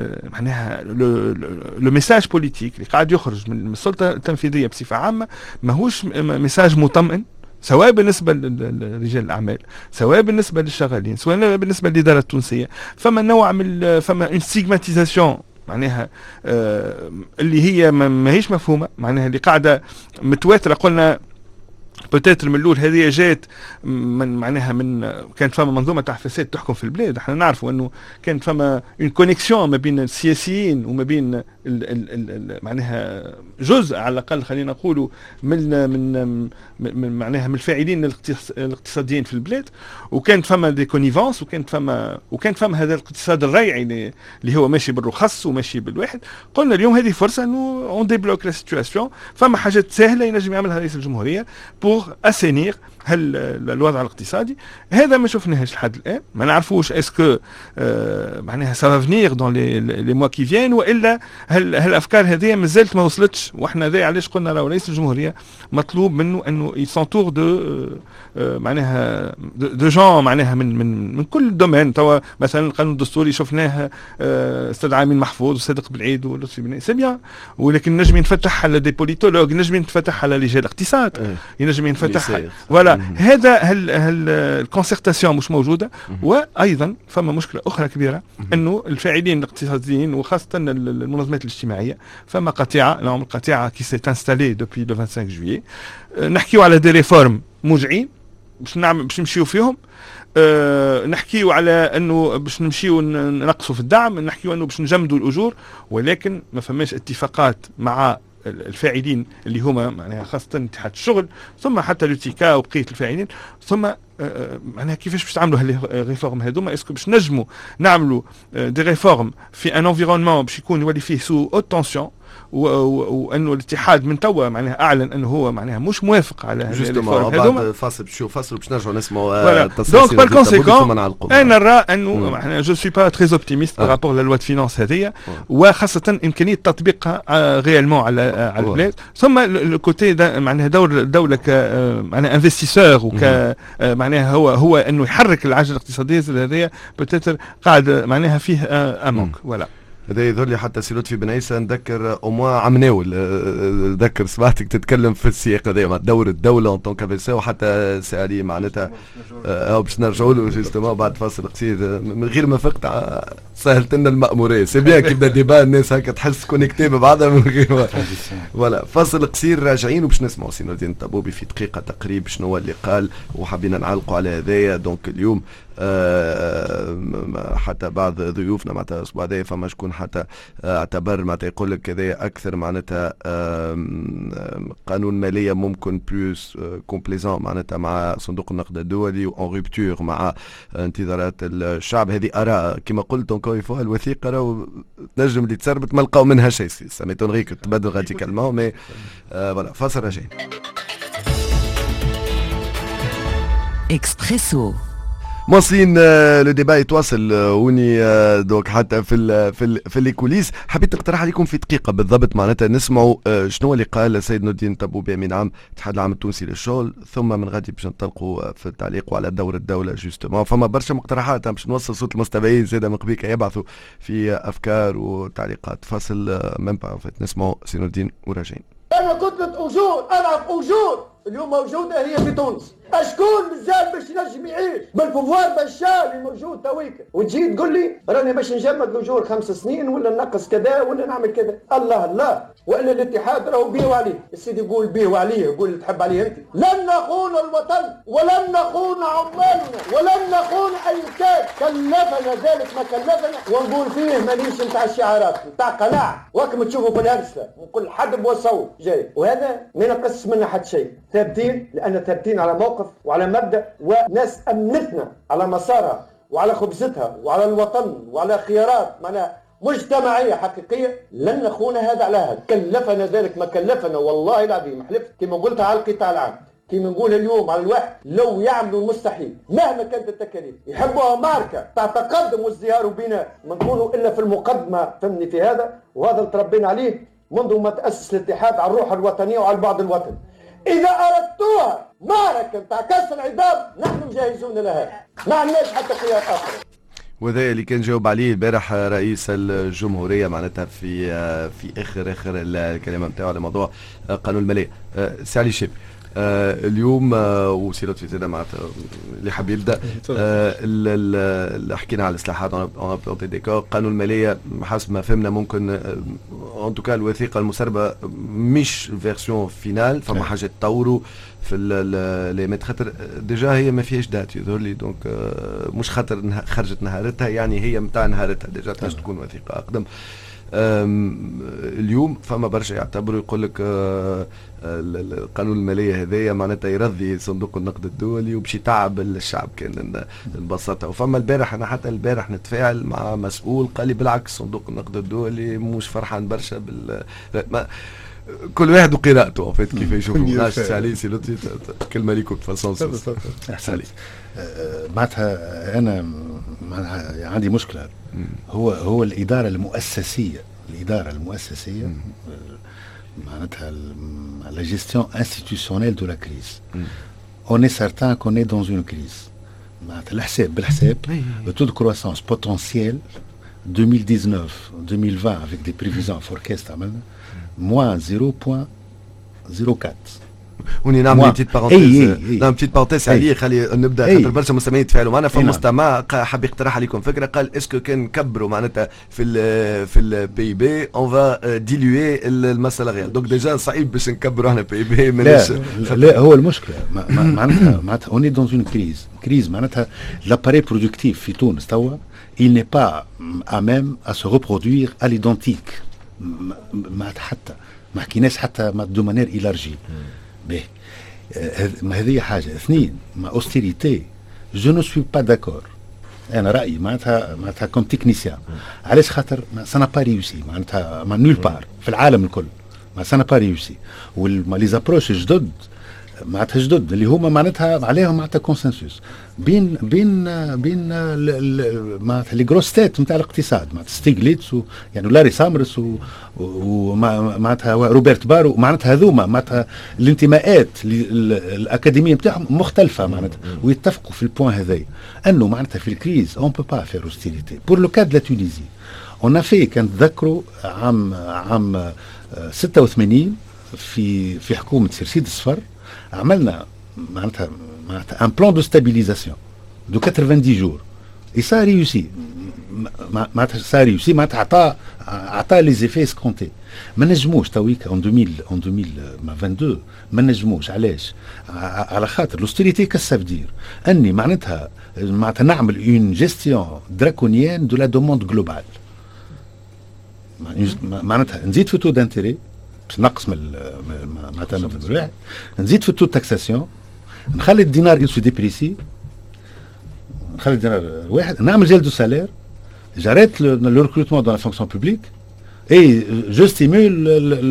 معناها لو ميساج بوليتيك اللي قاعد يخرج من السلطه التنفيذيه بصفه عامه ماهوش ميساج مطمئن، سواء بالنسبه لرجال الاعمال، سواء بالنسبه للشغالين، سواء بالنسبه للاداره التونسيه. فما نوع من فما اون ستيغماتيزاسيون معناها آه اللي هي ماهيش مفهومه، معناها اللي قاعده متواتره. قلنا بوتيتر من الاول هذه جات من معناها من كانت فما منظومه تاع فساد تحكم في البلاد. احنا نعرفوا انه كانت فما اون كونيكسيون ما بين السياسيين وما بين ال ال ال معناها جزء على الاقل خلينا نقولوا من من من معناها من الفاعلين الاقتصاديين في البلاد، وكانت فما دي كونيفونس، وكانت فما وكانت فما هذا الاقتصاد الريعي اللي هو ماشي بالرخص وماشي بالواحد. قلنا اليوم هذه فرصه انه اون ديبلوك لا سيتواسيون، فما حاجات سهله ينجم يعملها رئيس الجمهوريه بور اسينير هل الوضع الاقتصادي. هذا ما شفناهش لحد الان، ما نعرفوش اسكو آه معناها سا فافنير دون لي لي موا كي فيان، والا هل هالافكار هذه مازالت ما وصلتش. واحنا ذا علاش قلنا راهو رئيس الجمهوريه مطلوب منه انه يسونتور دو آه معناها دو جون معناها من من من كل دومين. توا مثلا القانون الدستوري شفناه آه استاذ عامل محفوظ وصادق بالعيد ولطفي بن سي بيان، ولكن نجم ينفتح على دي بوليتولوج، نجم ينفتح على رجال اقتصاد، ينجم ينفتح ولا هذا هل هل الكونسرتاسيون مش موجوده. وايضا فما مشكله اخرى كبيره انه الفاعلين الاقتصاديين وخاصه المنظمات الاجتماعيه فما قطيعه نوع القطيعه كي سي انستالي دوبي لو خمسة وعشرين جويي. نحكيو على دي ريفورم موجعين باش نعمل باش نمشيو فيهم. أه نحكيو على انه باش نمشيو ننقصوا في الدعم، نحكيو انه باش نجمدوا الاجور، ولكن ما فماش اتفاقات مع الفاعلين اللي هما معناها خاصة اتحاد الشغل ثم حتى لوتيكا وبقية الفاعلين. ثم معناها كيفاش باش تعملوا هالريفورم هذوما؟ اسكو باش نجموا نعملوا دي ريفورم في ان انفيرونمون باش يكون يولي فيه سو اوت تونسيون، وانه الاتحاد من توا معناها اعلن انه هو معناها مش موافق على هذه الريفورم هذوما. بعد فاصل شو فاصل باش نرجعوا نسمعوا دونك بالكونسيكون انا نرى انه معناها جو سوي با تري اوبتيميست بارابور للوا دو فينانس هذه، وخاصه امكانيه تطبيقها ريالمون على على البلاد. ثم الكوتي معناها دور الدوله ك معناها انفستيسور وك معناها هو هو انه يحرك العجله الاقتصاديه هذه بوتيتر قاعد معناها فيه امونك فوالا. هذا يظهر لي حتى سي لطفي بن عيسى نذكر اوموا عمناول نذكر سمعتك تتكلم في السياق هذا مع دور الدوله اون طون كافيسا، وحتى سي علي معناتها باش نرجعوا له جوستومون بعد فاصل قصير من غير ما فقت سهلت لنا المأمورية. سي بيان كي بدا ديبا الناس هكا تحس كونيكتي ببعضها من غير فوالا. فاصل قصير راجعين وباش نسمعوا سي نور الدين الطبوبي في دقيقه تقريب شنو هو اللي قال، وحبينا نعلقوا على هذايا. دونك اليوم حتى بعض ضيوفنا معناتها الاسبوع هذا فما شكون حتى اعتبر معناتها يقول لك كذا اكثر معناتها قانون ماليه ممكن بلوس كومبليزون معناتها مع صندوق النقد الدولي وان ريبتور مع انتظارات الشعب. هذه اراء كما قلت انكو يفوا الوثيقه راهو تنجم اللي تسربت ما لقاو منها شيء سميتون غير تبدل راديكالمون مي فوالا فاصل رجعين. اكسبريسو مواصلين لو ديبا يتواصل وني دوك حتى في ال في ال في الكوليس. حبيت نقترح عليكم في دقيقه بالضبط معناتها نسمعوا شنو اللي قال السيد نور الدين طبوبي امين عام الاتحاد العام التونسي للشغل، ثم من غادي باش ننطلقوا في التعليق على دور الدوله جوستومون. فما برشا مقترحات باش نوصل صوت المستمعين زاده من قبيك يبعثوا في افكار وتعليقات. فاصل من بعد نسمعوا سي نور الدين وراجعين. انا كتلة اجور العب اجور اليوم موجوده هي في تونس. اشكون مازال باش ينجم يعيش بالبوفوار بشار اللي موجود تويك وتجي تقول لي راني باش نجمد الاجور خمس سنين ولا نقص كذا ولا نعمل كذا؟ الله الله، والا الاتحاد راهو بيه وعليه. السيد يقول بيه وعليه، يقول اللي تحب عليه انت. لن نخون الوطن ولن نخون عمالنا ولن نخون اي كاد. كلفنا ذلك ما كلفنا، ونقول فيه مانيش نتاع الشعارات نتاع قناعه وكما تشوفوا في الهرسله وكل حد بوصو جاي، وهذا ما ينقص منه حتى شيء. ثابتين لان ثابتين على موقف وعلى مبدا، وناس امنتنا على مسارها وعلى خبزتها وعلى الوطن وعلى خيارات معناها مجتمعيه حقيقيه. لن نخون هذا على هذا. كلفنا ذلك ما كلفنا، والله العظيم حلفت كما قلت على القطاع العام، كما نقول اليوم على الواحد لو يعملوا المستحيل مهما كانت التكاليف يحبوها ماركه تاع تقدم وازدهار وبناء، ما نقولوا الا في المقدمه فهمني في هذا، وهذا اللي تربينا عليه منذ ما تاسس الاتحاد على الروح الوطنيه وعلى البعد الوطني. إذا أردتوها معركة تاع كسر العظام نحن مجهزون لها، ما عندناش حتى خيار آخر. وهذا اللي كان جاوب عليه البارح رئيس الجمهورية معناتها في في آخر آخر الكلمة نتاعو على موضوع قانون المالية. سي علي شيب اليوم وسيرت في زاده معناتها اللي حاب يبدا اللي حكينا على الاصلاحات اون بلونتي ديكور قانون الماليه حسب ما فهمنا ممكن ان توكا الوثيقه المسربه مش فيرسيون فينال، فما حاجه تطوروا في لي متر خاطر ديجا هي ما فيهاش دات يظهر لي، دونك مش خاطر خرجت نهارتها يعني هي نتاع نهارتها ديجا تنجم تكون وثيقه اقدم. اليوم فما برشا يعتبروا يقول لك القانون الماليه هذايا معناتها يرضي صندوق النقد الدولي وبشي تعب الشعب كان البساطه. وفما البارح انا حتى البارح نتفاعل مع مسؤول قال لي بالعكس صندوق النقد الدولي مش فرحان برشا بال ما كل واحد وقراءته فات كيف يشوفوا. ناس علي سي لطفي كلمه ليكم فاسون احسن لي معناتها انا معناتها عندي مشكله. هو هو الاداره المؤسسيه الاداره المؤسسيه معناتها la gestion institutionnelle de la crise. On est certain qu'on est dans une crise. معناتها الحساب بالحساب le taux de croissance potentiel deux mille dix-neuf deux mille vingt avec des prévisions forecast عملنا moins zéro virgule zéro quatre. وني نعمل بتيت بارونتيز نعمل بتيت بارونتيز عليه خلي نبدا خاطر برشا مستمعين يتفاعلوا معنا. فمستمع حاب يقترح عليكم فكره قال اسكو كان نكبروا معناتها في ال في البي بي اون فا ديلوي المساله غير دونك ديجا صعيب باش نكبروا احنا بي بي لا, لا هو المشكله معناتها معناتها اوني دون اون كريز كريز معناتها لاباري برودكتيف في تونس توا il n'est pas à même à se reproduire à l'identique معناتها حتى ما حكيناش حتى ما دو مانير إلارجي. باهي ما هذه حاجه. اثنين ما اوستيريتي جو نو سوي با داكور. انا رايي معناتها معناتها كوم تكنيسيان علاش خاطر سا نا با ريوسي معناتها ما نول بار في العالم الكل ما سا نا با ريوسي. والما لي زابروش جدد معناتها جدد اللي هما معناتها عليهم معناتها كونسنسوس بين بين بين معناتها لي غروس تيت نتاع الاقتصاد معناتها ستيغليتس يعني لاري سامرس ومعناتها روبرت بارو معناتها هذوما معناتها الانتماءات الاكاديميه نتاعهم مختلفه معناتها ويتفقوا في البوان هذايا انه معناتها في الكريز اون بو با فير اوستيريتي بور لو كاد لا تونيزي اون افي كان تذكروا عام عام ستة وثمانين في في حكومه سيرسيد الصفر عملنا معناتها معناتها ان بلان دو ستابيليزاسيون دو quatre-vingt-dix جور اي سا ريوسي معناتها سا ريوسي معناتها عطى عطى لي زيفي اسكونتي ما نجموش تويك اون ألفين واثنين وعشرين ما نجموش. علاش؟ على خاطر لوستيريتي كالسافدير اني معناتها معناتها نعمل اون جيستيون دراكونيان دو لا دوموند جلوبال. معناتها نزيد في تو دانتيري باش نقص من معناتها الواحد، نزيد في تو تاكساسيون، نخلي الدينار يسو ديبريسي، نخلي الدينار واحد، نعمل جيل دو سالير، جاريت لو ريكروتمون دون لا فونكسيون بوبليك اي جو ستيمول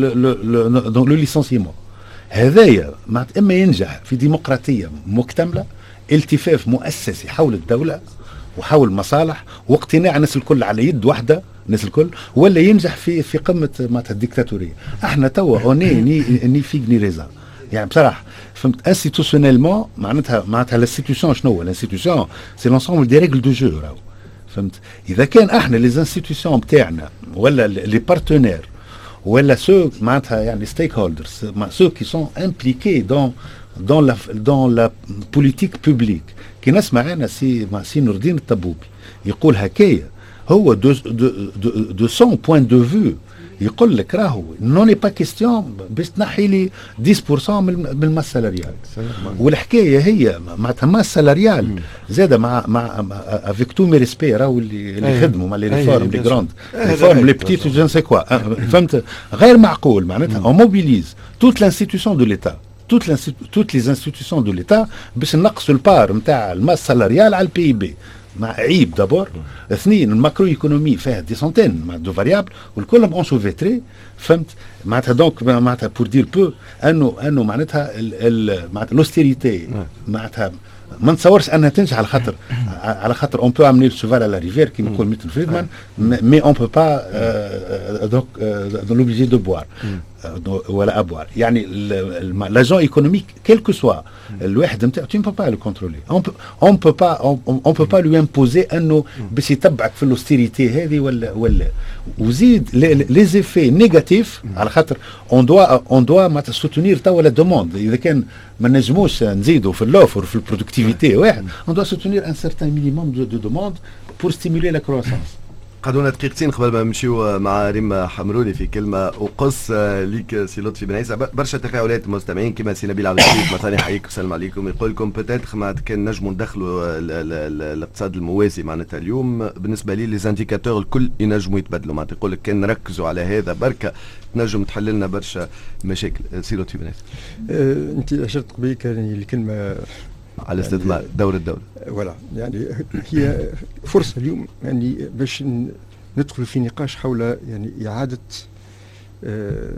لو ليسونسيمون. هذايا معناتها اما ينجح في ديمقراطيه مكتمله، التفاف مؤسسي حول الدوله وحول المصالح واقتناع الناس الكل على يد واحده الناس الكل، ولا ينجح في في قمه معناتها الديكتاتوريه. احنا توا اوني ني ني فيغ ني ريزا يعني بصراحه فهمت. انستيتيوشنيلمون معناتها معناتها الانستيتيوشن شنو هو؟ الانستيتيوشن سي لونسومبل دي ريغل دو جو راهو فهمت. اذا كان احنا لي انستيتيوشن بتاعنا ولا لي بارتنير ولا سو معناتها يعني ستيك هولدرز سو كي سون امبليكي دون دون لا دون لا بوليتيك بوبليك. كي نسمع انا سي مع سي نور الدين الطبوبي يقول هكايا، هو دو دو دو سون بوين دو فيو يقول لك راهو نوني با كيستيون باش تنحي لي عشرة بالمئة من الماس سالاريال، والحكايه هي معناتها ماس سالاريال زاده مع مع افيك تو مي ريسبي راهو اللي اللي خدموا مع لي ريفورم لي جراند ريفورم لي بتيت جو نسي كوا فهمت. غير معقول معناتها اون موبيليز توت لانستيتيوشن دو ليتا توت لي انستيتيوشن دو ليتا باش نقصوا البار نتاع الماس سالاريال على البي بي. مع عيب دابور. اثنين الماكرو ايكونومي فيها دي سونتين مع دو فاريابل والكلهم انشوفيتري فهمت. معناتها دونك معناتها بور دير بو انه انه معناتها معناتها لوستيريتي معناتها ما نتصورش انها تنجح على خاطر على خاطر اون بو امني الشوفال على ريفير كي يقول ميلتون فريدمان مي اون بو با دونك لوبليجي دو بوار ولا ابوار. يعني لاجون ايكونوميك كيلكو سوا الواحد نتاعو تي با لو كونترولي اون بو با اون بو با لو امبوزي انه باش يتبعك في الاوستيريتي هذه ولا ولا. وزيد لي زيفي نيجاتيف على خاطر اون دوا اون دوا ما تسوتونير توا لا دوموند. اذا كان ما نجموش نزيدوا في الاوفر في البرودكتيفيتي واحد اون دوا سوتونير ان سيرتان مينيموم دو دوموند بور ستيمولي لا كروسانس. قعدونا دقيقتين قبل ما نمشيو مع ريم حمروني في كلمه وقص ليك سي لطفي بن عيسى. برشا تفاعلات المستمعين كما سي نبيل عبد الحفيظ مثلا يحييك وسلم عليكم، يقول لكم بوتيتر ما كان نجموا ندخلوا الاقتصاد الموازي معناتها اليوم بالنسبه لي لي زانديكاتور الكل ينجموا يتبدلوا. معناتها يقول لك كان نركزوا على هذا بركه تنجم تحل لنا برشا مشاكل. سي لطفي بن عيسى أه انت اشرت قبيل يعني الكلمه على الاستثمار يعني دور الدولة ولا يعني هي فرصة اليوم يعني باش ندخل في نقاش حول يعني إعادة آه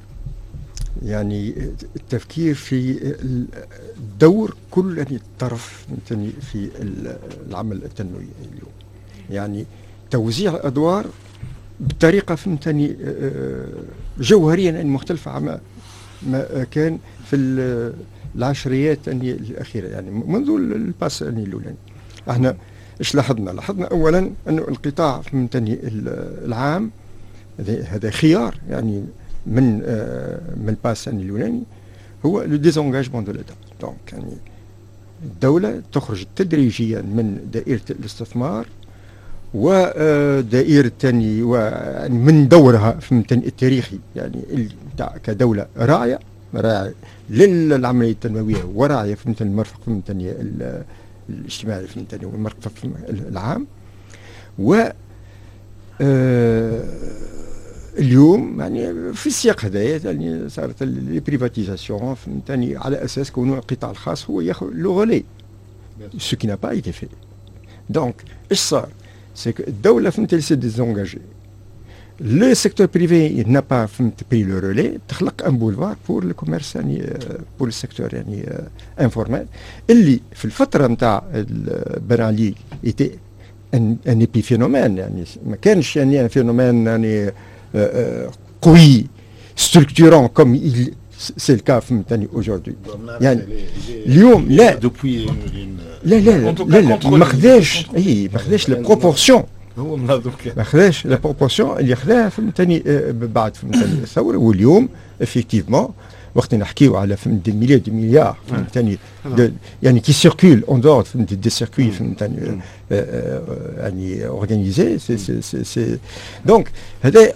يعني التفكير في الدور كل يعني طرف في العمل التنموي اليوم. يعني توزيع الأدوار بطريقة فهمتني آه جوهريا يعني مختلفة عما ما كان في العشريات يعني الأخيرة يعني منذ الباس يعني الأولاني. احنا ايش لاحظنا؟ لاحظنا أولا أنه القطاع فهمتني العام هذا خيار يعني من آه من الباس يعني الأولاني هو لو ديزونجاجمون دو ليتا. دونك يعني الدولة تخرج تدريجيا من دائرة الاستثمار ودائرة تاني ويعني من دورها فهمتني التاريخي يعني كدولة راعية راعي للعملية التنموية وراعية فهمتني المرفق فهمتني الاجتماعي فهمتني والمرفق العام. و اليوم يعني في السياق هذايا يعني صارت البريفاتيزاسيون فهمتني على اساس كونه القطاع الخاص هو ياخذ لو غولي سو كي نا با ايتي في. دونك ايش صار؟ سي كو الدولة فهمتني سي ديزونجاجي، le secteur privé n'a pas pris le relais, تخلق un boulevard pour le commerce يعني pour le secteur يعني informel اللي في الفترة نتاع بن علي était un, un épiphénomène يعني ما كانش يعني un phénomène يعني قوي structurant comme il c'est le cas فهمتني aujourd'hui. يعني اليوم لا لا لا لا ما خداش اي ما خداش لي بروبورسيون هو منظم كان ما خداش لا بروبورسيون اللي خداها فهمتني بعد فهمتني الثوره. واليوم افيكتيفمون وقت نحكيو على فهمتني مليار دي مليار فهمتني يعني كي سيركول اون دور فهمتني دي سيركوي فهمتني يعني اورغانيزي سي سي سي دونك هذا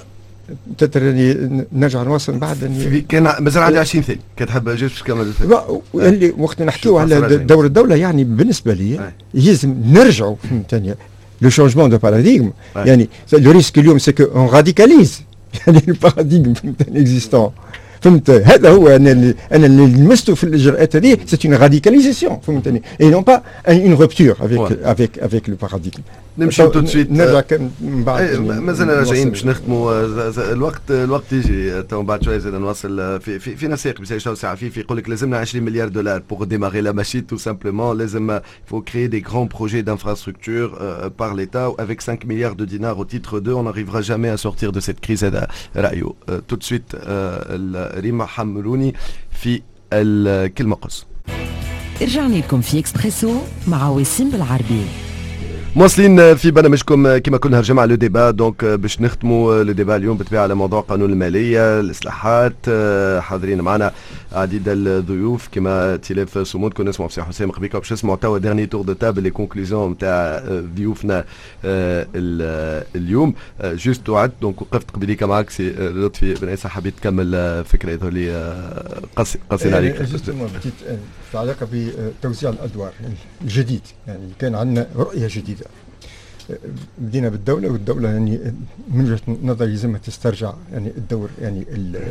تترني نرجع نواصل بعد كان مازال عندي عشرين ثانيه كتحب جوج باش تكمل اللي وقت نحكيو على دور الدوله يعني بالنسبه لي يلزم نرجعوا فهمتني لو شونجمون دو باراديغم يعني لو ريسك اليوم سي كو اون راديكاليز يعني الباراديغم فهمتني اكزيستون فهمت هذا هو انا اللي انا اللي لمسته في الاجراءات هذه سي اون راديكاليزاسيون فهمتني اي نون با اون روبتور افيك افيك افيك لو باراديغم نمشيو تو سويت نرجع من بعد مازال راجعين باش نختموا الوقت الوقت يجي تو بعد شويه زاد نوصل في في في نسيق باش يشاو ساعه في يقول لك لازمنا عشرين مليار دولار بور ديماري لا ماشين تو سامبلومون لازم فو كريي دي غران بروجي d'infrastructure par l'État avec cinq milliards de dinars au titre deux on n'arrivera jamais à sortir de cette crise هذا رايه tout de suite ريما حمروني في الكلمه قص رجعنا لكم في اكسبريسو مع وسيم بالعربي. مواصلين في برنامجكم كما كنا رجعنا لو ديبا دونك باش نختموا لو ديبا اليوم بالطبيعه على موضوع قانون الماليه الاصلاحات حاضرين معنا عديد الضيوف كما تلف صمود كنا نسمعوا في حسام قبيكه باش نسمعوا توا ديرني تور دو تابل لي كونكلوزيون نتاع ضيوفنا اليوم جوست وعد دونك وقفت قبليك معك سي لطفي بن عيسى حبيت تكمل فكره هذولي قصي قصينا عليك في علاقه بتوزيع الادوار الجديد يعني كان عندنا رؤيه جديده بدينا بالدوله والدوله يعني من وجهه نظري لازمها تسترجع يعني الدور يعني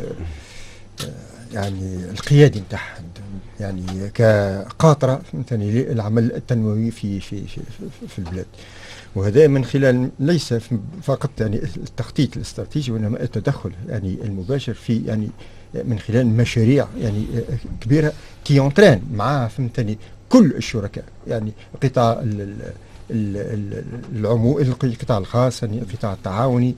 يعني القيادي نتاعها يعني كقاطره فهمتني للعمل التنموي في في في, في البلاد وهذا من خلال ليس فقط يعني التخطيط الاستراتيجي وانما التدخل يعني المباشر في يعني من خلال مشاريع يعني كبيره كي يونترين مع فهمتني كل الشركاء يعني قطاع العموم القطاع الخاص يعني القطاع التعاوني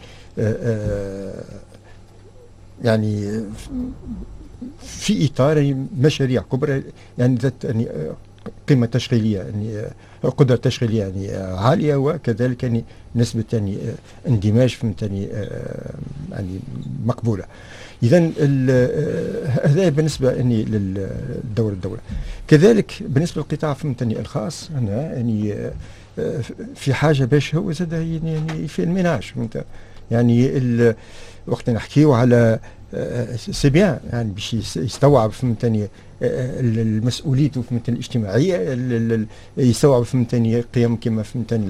يعني في اطار يعني مشاريع كبرى يعني ذات يعني قيمه تشغيليه يعني قدره تشغيليه يعني عاليه وكذلك يعني نسبه يعني اندماج فهمتني يعني مقبوله. اذا هذا بالنسبه يعني للدور الدوله. كذلك بالنسبه للقطاع فهمتني الخاص هنا يعني في حاجه باش هو زاد يعني في الميناج فهمت يعني وقت نحكيو على سي بيان يعني باش يستوعب فهمتني المسؤوليه فهمتني الاجتماعيه يستوعب فهمتني قيم كما فهمتني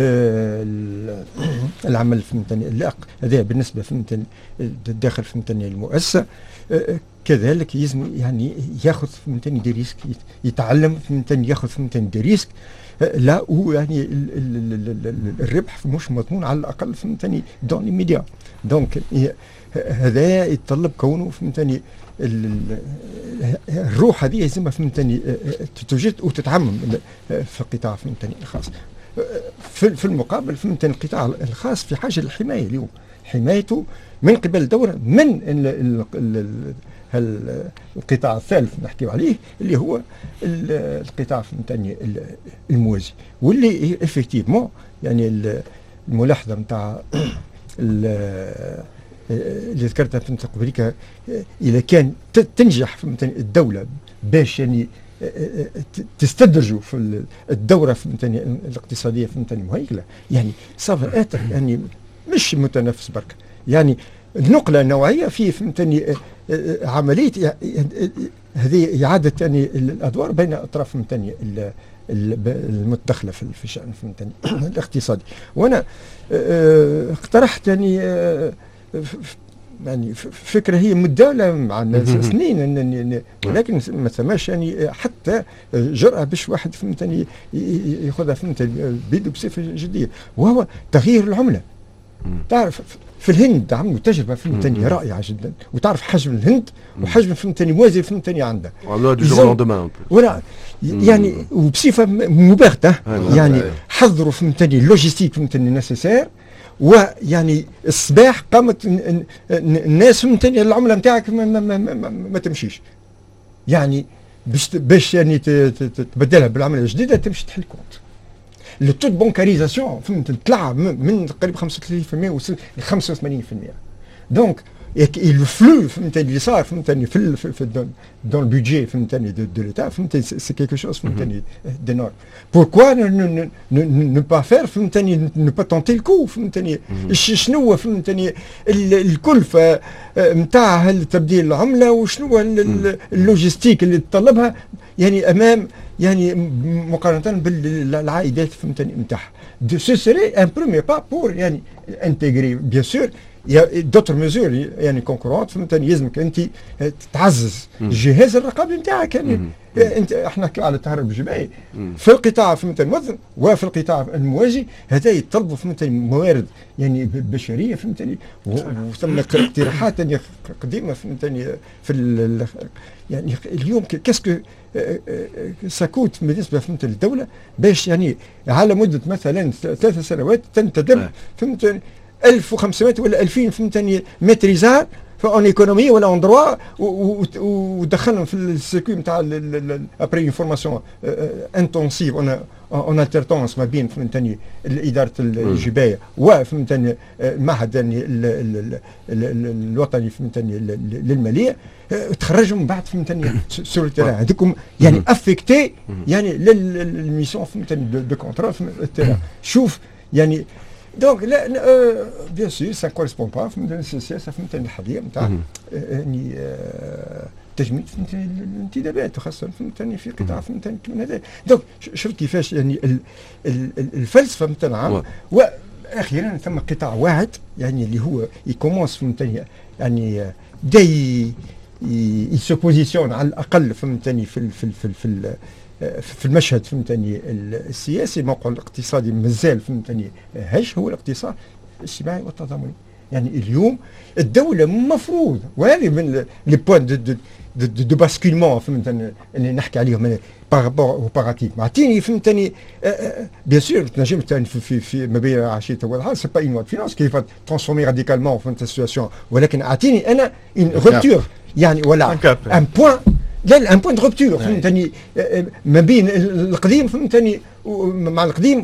العمل فهمتني اللائق هذا بالنسبه فهمتني داخل فهمتني المؤسسه. كذلك يلزم يعني ياخذ فهمتني دي ريسك يتعلم فهمتني ياخذ فهمتني دي ريسك لا هو يعني الربح مش مضمون على الاقل فهمتني دون لي ميديا دونك هذا يتطلب كونه فهمتني الروح هذه لازمها فهمتني تتوجد وتتعمم في القطاع فهمتني الخاص. في المقابل فهمتني القطاع الخاص في حاجه للحمايه اليوم حمايته من قبل الدوله من القطاع الثالث نحكي عليه اللي هو القطاع فهمتني الموازي واللي افكتيفمون يعني الملاحظه نتاع اللي ذكرتها فهمت قبليك اذا كان تنجح فهمتني الدوله باش يعني تستدرجوا في الدوره فهمتني الاقتصاديه فهمتني مهيكله يعني صافي يعني مش متنافس برك يعني النقله النوعيه في فهمتني عمليه هذه اعاده يعني الادوار بين اطراف فهمتني المتدخله في الشان فهمتني الاقتصادي. وانا اقترحت يعني يعني فكره هي مداوله مع سنين ولكن ما ثماش يعني حتى جرأه باش واحد فهمتني ياخذها فهمتني بيده بصفه جديه وهو تغيير العمله. تعرف في الهند عملوا تجربه فهمتني رائعه جدا وتعرف حجم الهند وحجم فهمتني موازي فهمتني عندها وعملوها دو جور لوندومان ولا يعني وبصفه مباغته يعني حضروا فهمتني اللوجيستيك فهمتني نيسيسير ويعني الصباح قامت الناس فهمتني العمله نتاعك ما, ما, ما, ما, ما تمشيش يعني باش باش يعني تبدلها بالعمله الجديده تمشي تحل كونت لو تو بانكاريزاسيون فهمت طلع من قريب خمسة وثلاثين بالمئة وصل ل خمسة وثمانين بالمئة دونك الفلو فهمتني اللي صار فهمتني في في, في دون البودجي فهمتني دو, دو ليتا فهمتني سي كيكو شوز فهمتني دينار بوركوا نو با فير فهمتني نو با تونتي الكو فهمتني شنو فهمتني الكلفه نتاع تبديل العمله وشنو اللوجيستيك اللي تطلبها يعني امام يعني مقارنه بالعائدات فهمتني نتاعها دو سو سيري ان بروميير با بور يعني انتيغري بيان سور يا دوتر ميزور يعني كونكورونت فهمتني يلزمك انت تعزز الجهاز الرقابي نتاعك يعني انت احنا على التهرب الجماعي في القطاع فهمتني الموظف وفي القطاع الموازي هذا يطلبوا فهمتني موارد يعني بشريه فهمتني وثم اقتراحات قديمه فهمتني في يعني اليوم كاسكو ساكوت بالنسبه فهمت للدوله باش يعني على مده مثلا ثلاث سنوات تنتدب فهمت ألف وخمسمائة ولا ألفين فهمتني متريزار اون ايكونومي ولا اون دروا ودخلهم في السيركوي نتاع ابري اون فورماسيون انتونسيف اون اون الترتونس ما بين فهمتني اداره الجبايه وفهمتني المعهد يعني الوطني فهمتني للماليه تخرجوا من بعد فهمتني سور التيران هذوكم يعني افكتي يعني للميسيون فهمتني دو كونترول في التيران شوف يعني دونك لا بيان سور سا كورسبون با فهمتني السياسه فهمتني الحاليه نتاع يعني تجميد فهمتني الانتدابات وخاصه فهمتني في قطاع فهمتني من هذا دونك شفت كيفاش يعني الفلسفه نتاعنا واخيرا ثم قطاع واحد يعني اللي هو يكومونس فهمتني يعني بدا يسو بوزيسيون على الاقل فهمتني في في في, في في المشهد فهمتني السياسي الموقع الاقتصادي مازال فهمتني هش هو الاقتصاد الاجتماعي والتضامني يعني اليوم الدولة مفروض وهذه من لي بوين دو دو دو, دو باسكولمون فهمتني اللي نحكي عليهم بارابور باراتيك معطيني فهمتني بيان سور تنجم في في, في ما بين عشية والعصر سي با اون لوا فينانس كيف ترانسفورمي راديكالمون فهمت السيتواسيون ولكن اعطيني انا اون روبتور يعني ولا ان بوين لا ان بوين دو روبتور فهمتني ما بين القديم فهمتني مع القديم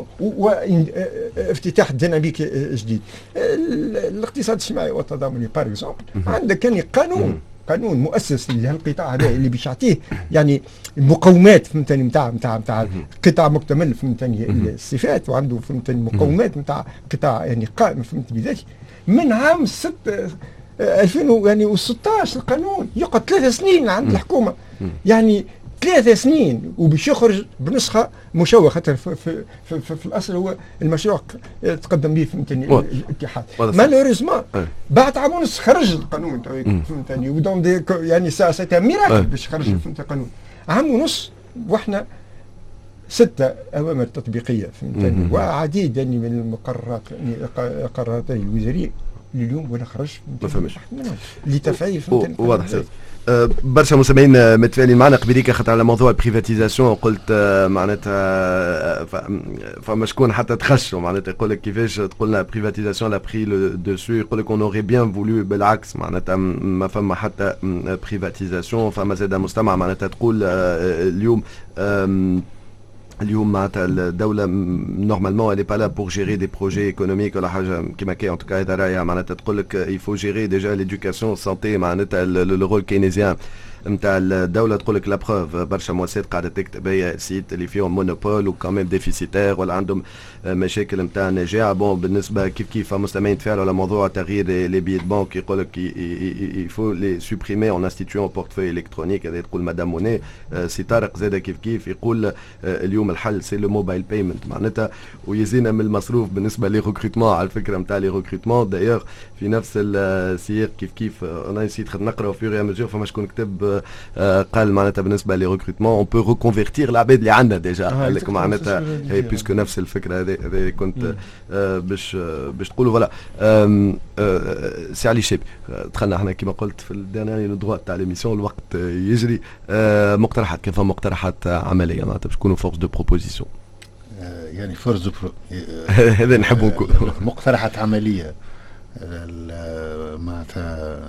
وافتتاح ديناميك جديد. الاقتصاد الاجتماعي والتضامني بار اكزومبل عندك كان قانون قانون مؤسس لهالقطاع هذا اللي باش يعطيه يعني المقومات فهمتني نتاع نتاع نتاع قطاع مكتمل فهمتني الصفات وعنده فهمتني مقومات نتاع قطاع يعني قائم فهمتني بذاته من عام ست ألفين وستطاش القانون يقعد ثلاث سنين عند الحكومه يعني ثلاث سنين وباش يخرج بنسخه مشوهه خاطر في, في, في, في, في الاصل هو المشروع تقدم به فهمتني الاتحاد مالوريزمون بعد عام ونص خرج القانون فهمتني ودون دي يعني ساعه ساعتها ميراكل باش خرج فهمت القانون عام ونص واحنا ستة أوامر تطبيقية فهمتني وعديد يعني من المقررات القرارات الوزارية اليوم ولا خرج ما فهمش لتفعيل فهمتني واضح أه برشا مستمعين متفاعلين معنا قبيليك خاطر على موضوع البريفاتيزاسيون قلت أه معناتها فما شكون حتى تخشوا معناتها يقول لك كيفاش تقول لنا بريفاتيزاسيون لا بري لو دوسو يقول لك اون اوري بيان فولو بالعكس معناتها ما فما حتى بريفاتيزاسيون فما زاد مستمع معناتها تقول أه اليوم أه اليوم معناتها الدولة نورمالمون elle est pas là pour gérer des projets économiques ولا حاجة كيما كي en tout cas هذا رأيها معناتها تقول لك il faut gérer déjà l'éducation santé معناتها le rôle keynésien نتاع الدولة تقول لك لا بروف برشا مؤسسات قاعدة تكتب هي سيت اللي فيهم مونوبول وكمان ديفيسيتير ولا عندهم مشاكل نتاع نجاعة بون بالنسبة كيف كيف مستمعين تفاعلوا على موضوع تغيير لي بيي بانك يقول لك il faut les supprimer en instituant portefeuille électronique هذا تقول مدام موني سي طارق زاد كيف كيف يقول اليوم الحل سي لو موبايل بايمنت معناتها ويزينا من المصروف بالنسبة لي ريكروتمون على الفكرة نتاع لي ريكروتمون دايوغ في نفس السياق كيف كيف انا نسيت نقرا في ريا مزور فما شكون كتب قال معناتها بالنسبه لي ريكروتمون اون بو ريكونفيرتير العباد اللي عندنا ديجا قال لك معناتها هي بيسكو نفس الفكره هذه هذه كنت باش باش تقولوا فوالا سي علي شيب دخلنا احنا كما قلت في الدرني لو دروا تاع ليميسيون الوقت يجري مقترحات كيف مقترحات عمليه معناتها باش تكونوا فورس دو بروبوزيسيون يعني فورس دو هذا نحبوا نكونوا مقترحات عمليه معناتها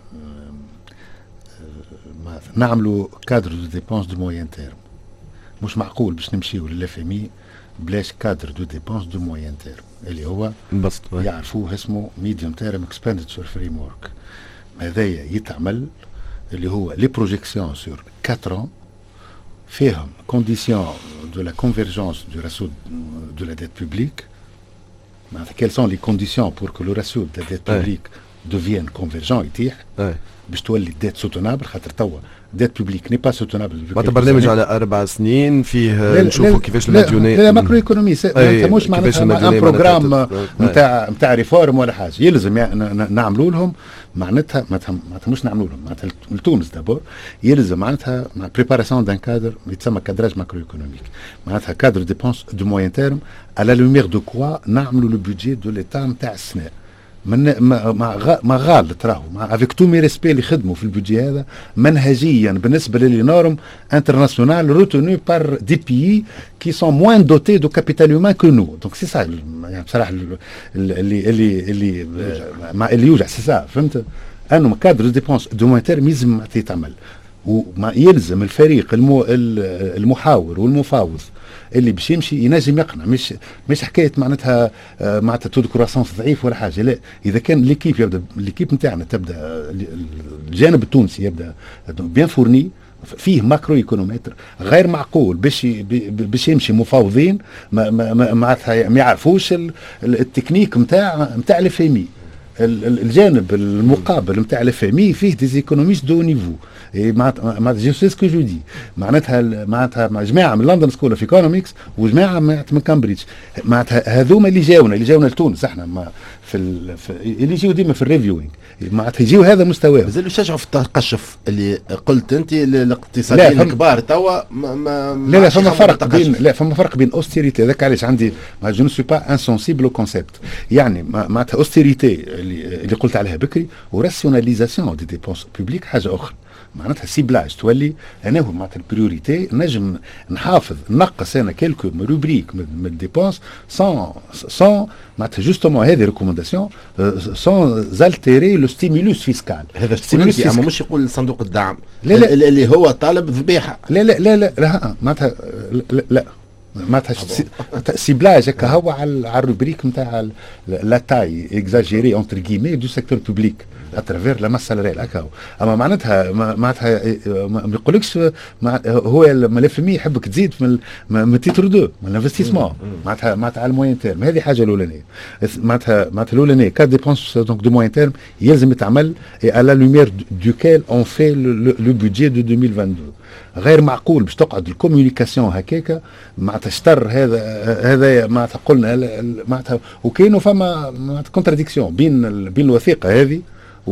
نعملوا كادر دو ديبونس دو موين تيرم مش معقول باش نمشيو للاف ام اي بلاش كادر دو ديبونس دو موين تيرم اللي هو يعرفوه اسمه ميديوم تيرم اكسبندتشر فريم ورك هذايا يتعمل اللي هو لي بروجيكسيون سور quatre ans فيهم كونديسيون دو لا كونفيرجونس دو راسيو دو لا ديت بوبليك. معناتها كيل سون لي كونديسيون بور كو لو راسيو دو لا ديت بوبليك دوفيان كونفيرجون يتيح باش تولي ديت سوتونابل. خاطر توا ديت بوبليك ني با سوتونابل. معناتها برنامج على اربع سنين فيه نشوفوا كيفاش المديونات. لا ماكرو ايكونومي مش معناتها ان بروغرام نتاع نتاع ريفورم ولا حاجه. يلزم نعملوا لهم معناتها معناتها مش نعملوا لهم معناتها لتونس دابور يلزم معناتها مع بريباراسيون دان كادر يتسمى كادراج ماكرو ايكونوميك. معناتها كادر ديبونس دو موين تيرم على لومير دو كوا نعملوا لو بودجي دو ليتا نتاع السنه. من ما ما ما غالط راهو افيك تو مي ريسبي اللي خدموا في البودجي هذا منهجيا بالنسبه للي نورم انترناسيونال روتوني بار دي بيي كي سون موان دوتي دو كابيتال هيومان كو نو. دونك سي سا يعني بصراحه اللي اللي اللي ما اللي يوجع سي سا فهمت انه كادر ديبونس دو مونيتير ميزم يتعمل. وما يلزم الفريق المو المحاور والمفاوض اللي باش يمشي ينجم يقنع. مش مش حكايه معناتها معناتها تو كرواسونس ضعيف ولا حاجه. لا اذا كان ليكيب يبدا ليكيب نتاعنا تبدا الجانب التونسي يبدا بيان فورني فيه ماكرو ايكونومتر غير معقول باش باش يمشي مفاوضين معناتها ما, ما يعرفوش التكنيك نتاع نتاع الفيمي. الجانب المقابل نتاع الفيمي فيه ديزيكونوميست دو نيفو. معناتها جو سي سكو جو دي معناتها معناتها جماعه من لندن سكول اوف ايكونومكس وجماعه من كامبريدج. معناتها هذوما اللي جاونا اللي جاونا لتونس احنا ما في, ال... في اللي يجيو ديما في الريفيوينغ معناتها يجيو هذا مستواه. مازالوا يشجعوا في التقشف اللي قلت انت الاقتصاديين الكبار توا ما, ما لا لا فما فرق بين لا فما فرق بين اوستيريتي. هذاك علاش عندي جو نو سوي با انسونسيبل او كونسيبت. يعني معناتها اوستيريتي اللي, اللي قلت عليها بكري وراسيوناليزاسيون دي ديبونس بوبليك حاجه اخرى. معناتها سيبلاج تولي انا هو معناتها البريوريتي نجم نحافظ نقص انا كيلكو روبريك من الديبونس سون سون معناتها جوستومون هذه ريكومونداسيون سون زالتيري لو ستيمولوس فيسكال. هذا ستيمولوس اما مش يقول صندوق الدعم لا لا اللي هو طالب ذبيحه. لا لا لا لا, لا معناتها لا, لا معناتها سيبلاج هكا هو على على الروبريك نتاع لا تاي اكزاجيري اونتر كيمي دو سيكتور بوبليك اترافير لا ماس سالاريال هكا. اما معناتها معناتها ما يقولكش هو الاف ام اي يحبك تزيد من من تيتر دو من الانفستيسمون معناتها معناتها على الموين تيرم. هذه حاجه الاولانيه معناتها معناتها الاولانيه كاد ديبونس دونك دو موين تيرم يلزم يتعمل على لومير دوكيل اون في لو بودجي دو ألفين واثنين وعشرين. غير معقول باش تقعد الكوميونيكاسيون هكاكا معناتها شطر هذا هذا معناتها قلنا معناتها وكاينوا فما معناتها كونتراديكسيون بين بين الوثيقه هذه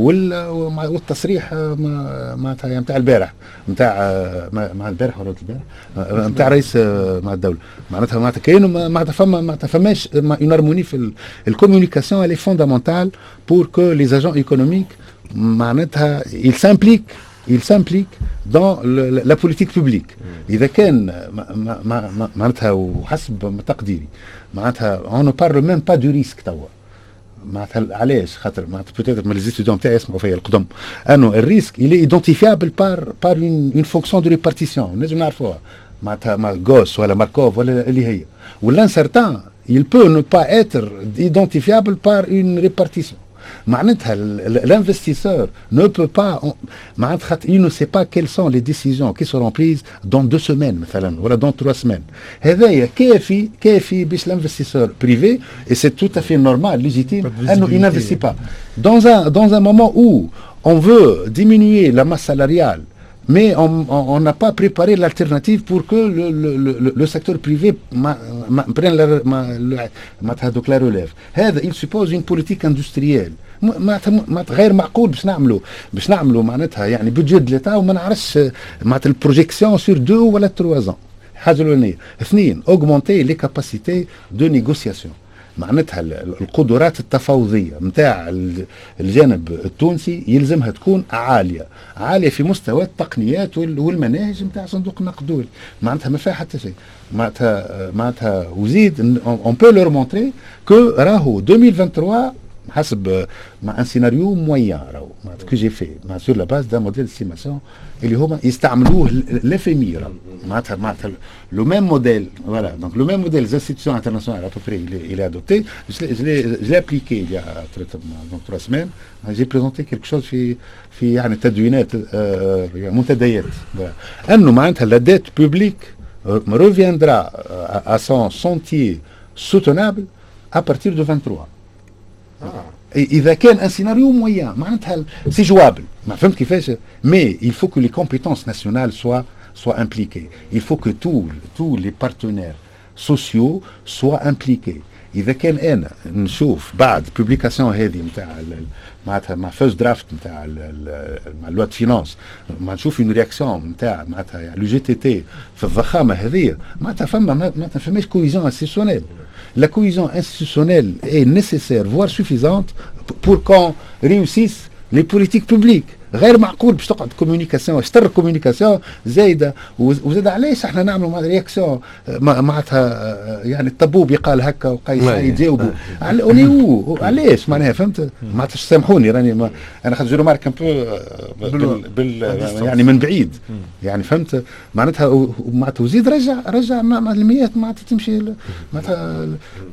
والتصريح معناتها نتاع البارح نتاع مع البارح ولا البارح نتاع رئيس مع الدوله. معناتها معناتها كاينوا معناتها فما معناتها فماش اون هارموني في الكوميونيكاسيون اللي فوندامونتال بور كو لي اجون ايكونوميك معناتها il s'implique il s'implique dans le, la politique publique. إذا كان معناتها وحسب تقديري معناتها on ne parle même pas du risque توا. معناتها علاش خاطر معناتها بوتيتر من لي ستوديون تاعي يسمعوا فيا القدم انه الريسك il est identifiable par par une, une fonction de répartition نجم نعرفوها معناتها مع غوس ولا ماركوف ولا اللي هي ولا certain il peut ne pas être identifiable par une répartition. معناتها l'investisseur ne peut pas معناتها il ne sait pas quelles sont les décisions qui seront prises dans deux semaines مثلا ولا dans trois semaines. هذايا كافي كافي باش l'investisseur privé et c'est tout à fait normal légitime انه il n'investit pas dans un dans un moment où on veut diminuer la masse salariale mais on n'a pas préparé l'alternative pour que le, le, le, le secteur privé ma, ma, prenne la, ma, ma, donc la relève. هذا il suppose une politique industrielle. ما غير معقول باش نعملوا باش نعملوا معناتها يعني بودجيت ليتا وما نعرفش معناتها البروجيكسيون سور دو ولا تروا زون. حاجه الاولانيه. اثنين اوغمونتي لي كاباسيتي دو نيغوسياسيون. معناتها القدرات التفاوضيه نتاع الجانب التونسي يلزمها تكون عاليه عاليه في مستوى التقنيات والمناهج نتاع صندوق النقد الدولي. معناتها ما فيها حتى شيء. معناتها معناتها وزيد اون بو لور مونتري كو راهو ألفين وثلاثة وعشرين حسب مع ان سيناريو مويان راهو كو جي في مع سور لا باز دا موديل استيماسيون اللي هما يستعملوه الاف ام اي معناتها معناتها لو ميم موديل فوالا دونك لو ميم موديل les institutions internationales à peu près il est, il est adopté je l'ai je l'ai je l'ai appliqué il y a donc trois semaines j'ai présenté quelque chose في في يعني تدوينات منتديات انه معناتها la dette publique reviendra à son sentier soutenable à partir de vingt-trois. إذا كان un scénario moyen معناتها c'est jouable. ما فهمت كيفاش؟ Mais il faut que les compétences nationales soient soient impliquées. Il faut que tous tous les partenaires sociaux soient impliqués. إذا كان أنا نشوف بعد بوبليكاسيون هذه نتاع معناتها مع فيرست درافت نتاع مع لوا فينانس ما نشوف اون رياكسيون نتاع معناتها لو جي تي تي في الضخامه هذه معناتها فما ما فماش كويزيون انستيتيونيل. La cohésion institutionnelle est nécessaire, voire suffisante, pour qu'on réussisse les politiques publiques. غير معقول باش تقعد كوميونيكاسيون اشتر كوميونيكاسيون زايده وزاد علاش احنا نعملوا مع رياكسيون معناتها يعني الطبوب يقال هكا وقيس يجاوبوا اوني علاش معناها فهمت معناتها سامحوني راني ما انا خدت جو مارك ان بو بال يعني من بعيد يعني فهمت معناتها معناتها وزيد رجع رجع الميات معناتها تمشي معناتها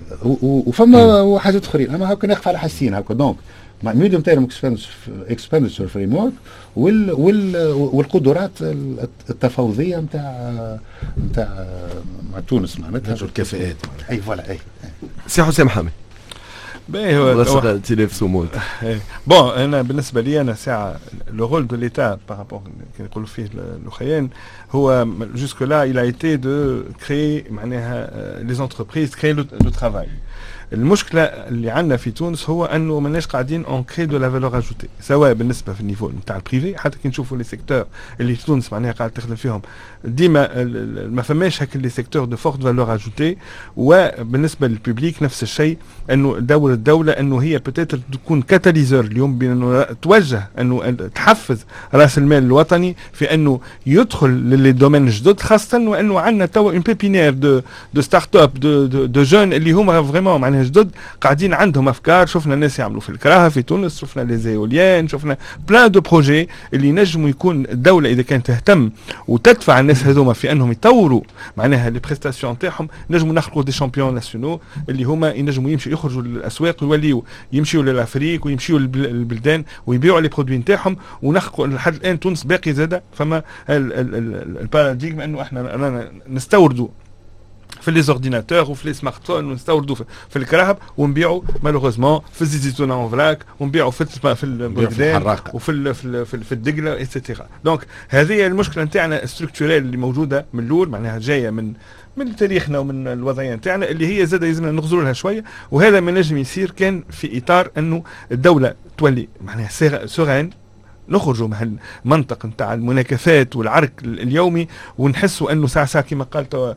وفما حاجات اخرين اما هكا ناخذ على حاسين هكا دونك مع ميديوم تيرم اكسبندشر فريم ورك وال وال والقدرات التفاوضيه نتاع نتاع مع تونس معناتها الكفاءات اي فوالا اي سي حسام حامي باهي هو ائتلاف سمود بون انا بالنسبه لي انا ساعه لو رول دو ليتا بارابور كي يقولوا فيه الاخيان هو جوسك لا il a été de créer معناها les entreprises créer le travail. المشكله اللي عندنا في تونس هو انه ماناش قاعدين اون كري دو لا فالور اجوتي سواء بالنسبه في النيفو نتاع البريفي حتى كي نشوفوا لي سيكتور اللي في تونس معناها قاعد تخدم فيهم ديما ما فماش هكا لي سيكتور دو فورت فالور اجوتي وبالنسبه للبوبليك نفس الشيء انه دور الدوله انه هي بوتيتر تكون كاتاليزور اليوم بانه توجه انه تحفز راس المال الوطني في انه يدخل للي دومين جدد خاصه وانه عندنا توا اون بيبينير دو دو ستارت اب دو دو جون اللي هما فريمون معناها جدد قاعدين عندهم افكار. شفنا الناس يعملوا في الكراهه في تونس شفنا لي زيوليان شفنا بلان دو بروجي اللي نجموا يكون الدوله اذا كانت تهتم وتدفع الناس هذوما في انهم يطوروا معناها لي بريستاسيون تاعهم نجموا نخلقوا دي شامبيون ناسيونال اللي هما ينجموا يمشوا يخرجوا للاسواق ويوليوا يمشيوا للافريق ويمشيوا للبلدان ويبيعوا لي برودوي نتاعهم ونخلقوا لحد الان تونس باقي زاده فما الباراديغم انه احنا رانا نستوردوا في لي زورديناتور وفي لي سمارت فون ونستوردوا في الكراهب ونبيعوا مالوغوزمون في الزيتونه اون فراك ونبيعوا في في البلدان وفي ال في ال في الدقله ايتترا. دونك هذه المشكله نتاعنا ستركتورال اللي موجوده من الاول معناها جايه من من تاريخنا ومن الوضعيه نتاعنا اللي هي زاد لازمنا نغزروا لها شويه وهذا ما نجم يصير كان في اطار انه الدوله تولي معناها سوران نخرجوا من المنطق نتاع المناكفات والعرك اليومي ونحسوا انه ساعه ساعه كما قال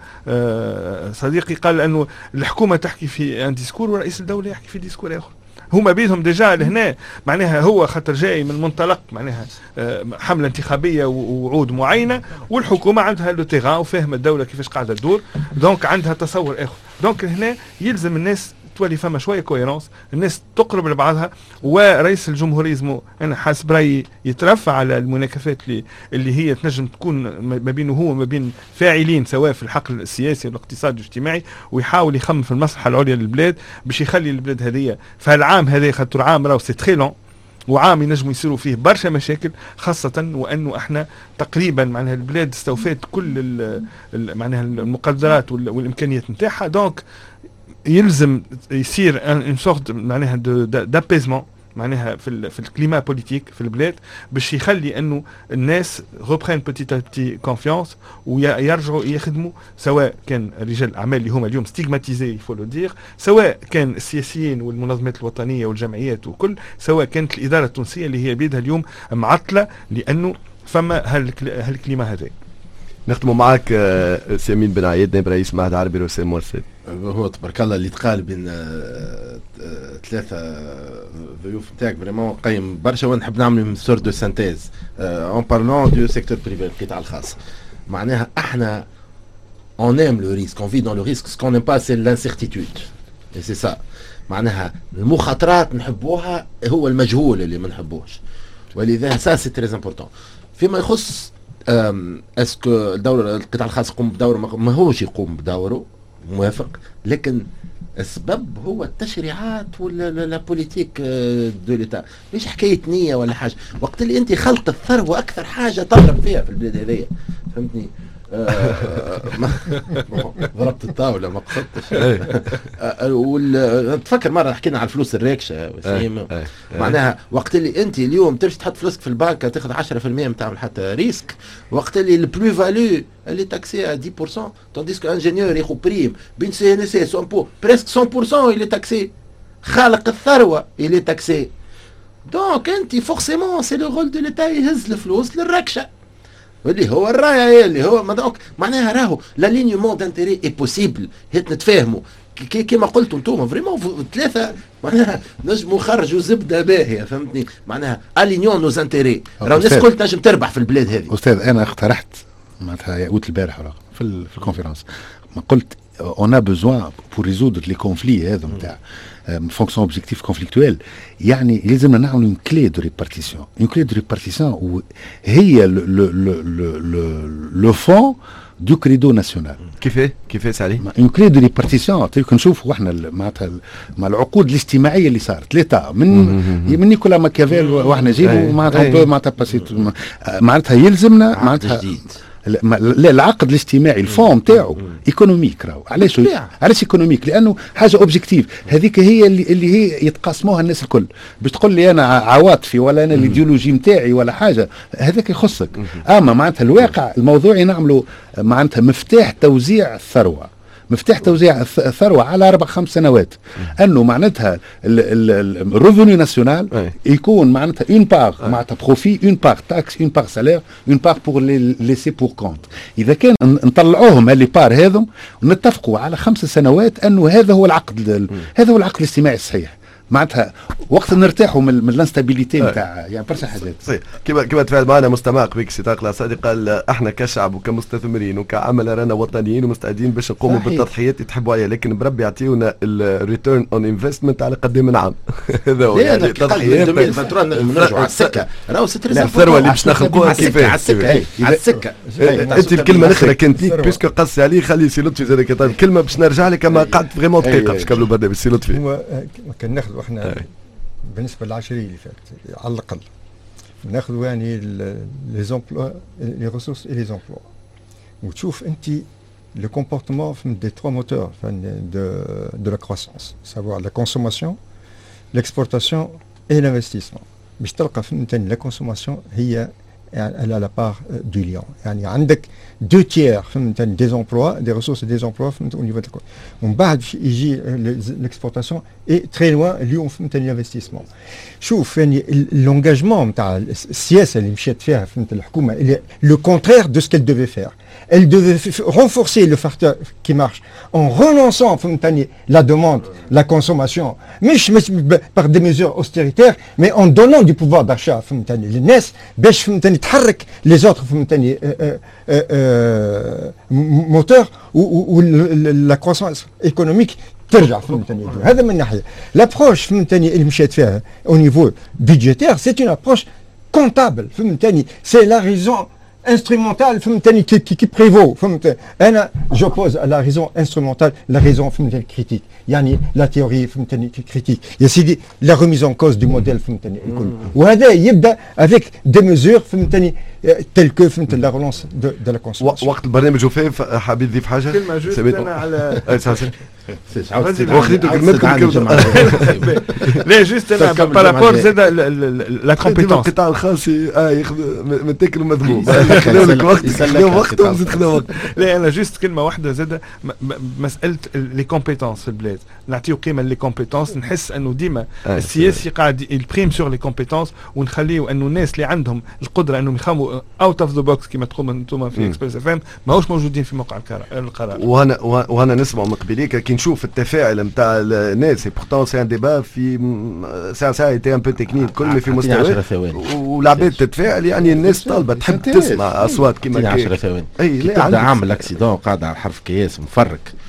صديقي قال انه الحكومه تحكي في ان ديسكور ورئيس الدوله يحكي في ديسكور اخر. هما بيدهم ديجا لهنا معناها هو خاطر جاي من منطلق معناها حمله انتخابيه ووعود معينه والحكومه عندها لو تيغان وفاهمه الدوله كيفاش قاعده تدور دونك عندها تصور اخر. دونك هنا يلزم الناس تولي فما شويه كويرونس الناس تقرب لبعضها ورئيس الجمهورية انا حاسب رايي يترفع على المناكفات اللي اللي هي تنجم تكون ما بينه هو وما بين فاعلين سواء في الحقل السياسي والاقتصادي والاجتماعي ويحاول يخمم في المصلحه العليا للبلاد باش يخلي البلاد هذه فالعام هذا خاطر عام راهو سي تري لون وعام ينجموا يصيروا فيه برشا مشاكل خاصة وأنه احنا تقريبا معناها البلاد استوفت كل معناها المقدرات والإمكانيات نتاعها دونك يلزم يصير ان سورت معناها دابيزمون معناها في في الكليما بوليتيك في البلاد باش يخلي انه الناس ريبرين بوتيت بوتي كونفيونس ويرجعوا يخدموا سواء كان رجال الاعمال اللي هما اليوم ستيغماتيزي يفو لو دير سواء كان السياسيين والمنظمات الوطنيه والجمعيات وكل سواء كانت الاداره التونسيه اللي هي بيدها اليوم معطله لانه فما هالكليما هذا. نختموا معك سي امين بن عياد نائب رئيس معهد عربي روسيا المؤسسات. هو تبارك الله اللي تقال بين ثلاثه ضيوف نتاعك فريمون قيم برشا ونحب نعمل سور دو سانتيز اون بارلون دو سيكتور بريفي القطاع الخاص. معناها احنا on aime le risque on vit dans le risque ce qu'on n'aime pas c'est l'incertitude et c'est ça معناها المخاطرات نحبوها، هو المجهول اللي ما نحبوش، ولذا سا سي تري امبورطون. فيما يخص اسكو الدور القطاع الخاص يقوم بدوره، ما هوش يقوم بدوره، موافق، لكن السبب هو التشريعات ولا لا بوليتيك دو ليتا، مش حكايه نيه ولا حاجه. وقت اللي انت خلط الثروه اكثر حاجه تضرب فيها في البلاد هذيا، فهمتني؟ ضربت الطاوله ما قصدتش. تفكر مره حكينا على الفلوس الراكشه وسيم، معناها وقت اللي انت اليوم تمشي تحط فلوسك في البنك تاخذ عشرة بالمئة نتاع حتى ريسك، وقت اللي البلو فالو اللي تاكسي à dix pour cent tandis qu'un ingénieur ياخذ بريم بين سي ان سي son pot presque cent pour cent اللي تاكسي، خالق الثروه اللي تاكسي. دونك انت فورسيمون سي لو رول دو ليتا يهز الفلوس للركشه اللي هو الرايه اللي هو مدعوك. معناها راهو لا لينيومون دانتيري اي بوسيبل، هيك نتفاهموا كيما قلتوا انتم فريمون ثلاثه، معناها نجموا نخرجوا زبده باهيه، فهمتني؟ معناها الينيون نوز انتيري، راهو الناس قلت نجم تربح في البلاد هذه. استاذ انا اقترحت معناتها قلت البارح في في الكونفرنس، ما قلت on a besoin pour résoudre les conflits هذا نتاع fonction objectif conflictuel، يعني لازمنا نعملوا une clé de répartition. une clé de répartition هي le le le le le fond du credo national. كيف كيف سالي؟ une clé de répartition تلك نشوفوا احنا معناتها مع العقود الاجتماعيه اللي صارت ثلاثه من من نيكولا ماكيافيل واحنا جيبوا معناتها معناتها باسيت معناتها يلزمنا معناتها لا العقد الاجتماعي الفون تاعو ايكونوميك. راهو علاش علاش ايكونوميك؟ لانه حاجه اوبجيكتيف، هذيك هي اللي اللي هي يتقاسموها الناس الكل. باش تقول لي انا عواطفي ولا انا الايديولوجي نتاعي ولا حاجه، هذاك يخصك. اما معناتها الواقع الموضوعي نعملوا معناتها مفتاح توزيع الثروه، مفتاح توزيع الثروه على اربع خمس سنوات، انه معناتها الريفوني ناسيونال يكون معناتها اون باغ معناتها بروفي، اون باغ تاكس، اون باغ سالير، اون باغ بور ليسي بور كونت. اذا كان نطلعوهم اللي بار هذم ونتفقوا على خمس سنوات انه هذا هو العقد، هذا هو العقد الاجتماعي الصحيح، معناتها وقت نرتاحوا من, من الانستابيليتي نتاع يعني برشا حاجات. صحيح. كما كما تفاعل معنا مستمع قبيك سي طارق العصادي قال احنا كشعب وكمستثمرين وكعمل رانا وطنيين ومستعدين باش نقوموا بالتضحيات اللي تحبوا عليها، لكن بربي يعطيونا الريتيرن اون انفستمنت على قد من عام. هذا هو يعني تضحيات نرجعوا على السكه، راهو سي تري الثروه اللي باش نخلقوها كيفاش على السكه على السكه. انت الكلمه الاخرى كنت بيسك قصي عليه، خلي سي لطفي زاد كلمه كلمه باش نرجع لك، اما قعدت فريمون دقيقه باش نكملوا برنامج سي لطفي. هو كان ناخذوا احنا بالنسبه للعشريه اللي فاتت على الاقل ناخذوا يعني لي زومبلوا لي ريسورس اي لي زومبلوا، وتشوف انت لو كومبورتمون دي تروا موتور دو دو لا كروسونس، سافوار لا كونسوماسيون l'exportation et l'investissement. باش تلقى فهمتني لا كونسوماسيون هي elle a la part euh, du lion. يعني عندك deux tiers فهمتني des emplois, des ressources et des emplois au niveau de l'économie. ومن بعد يجي l'exportation et très loin اليوم فهمتني l'investissement. شوف يعني l'engagement نتاع السياسة اللي مشات فيها فهمت الحكومة le contraire de ce qu'elle devait faire. Elle devait renforcer le facteur qui marche en renonçant فهمتني la demande, la consommation, مش مش par des mesures austéritaires, mais en donnant du pouvoir d'achat فهمتني للناس باش فهمتني تحرك les autres فهمتني موتور و la croissance économique ترجع فهمتني. هذا من ناحية. L'approche فهمتني اللي مشات فيها au niveau budgétaire, c'est une approche comptable فهمتني. C'est la raison instrumentale فهمتني qui, qui, qui prévaut فهمت. أنا j'oppose à la raison instrumentale la raison فهمتني critique. يعني la théorie فهمتني critique. يا سيدي la remise en cause du modèle فهمتني الكل. وهذا يبدأ avec des mesures فهمتني telles que فهمت la relance de, de la consommation. وقت البرنامج وفيف حابب تضيف حاجة؟ كلمة جوست أنا على وخذيتو كلمتكم. لا جوست أنا بارابور زاد لا كومبيتونس. القطاع الخاص اه ياخذ متاكل ومذموم. خلينا وقت خلينا وقت وزيد خلينا وقت. لا أنا جوست كلمة واحدة زاد مسألة لي كومبيتونس في البلاد. نعطيو قيمة لي كومبيتونس. نحس أنه ديما السياسي قاعد يبريم سور لي كومبيتونس ونخليو أنه الناس اللي عندهم القدرة أنهم يخموا اوت اوف ذا بوكس كما تقولوا انتم في اكسبريس اف ام ماهوش موجودين في موقع القرار. وهنا وهنا نسمع من قبيليك كي نشوف التفاعل نتاع الناس بورتون سي ان ديبا في ساعه ساعه ايتي ان بو تكنيك كل في مستوى والعباد تتفاعل يعني الناس طالبه تحب تسمع اصوات كما عشرة ثواني. اي لا عامل اكسيدون قاعد على حرف كياس مفرك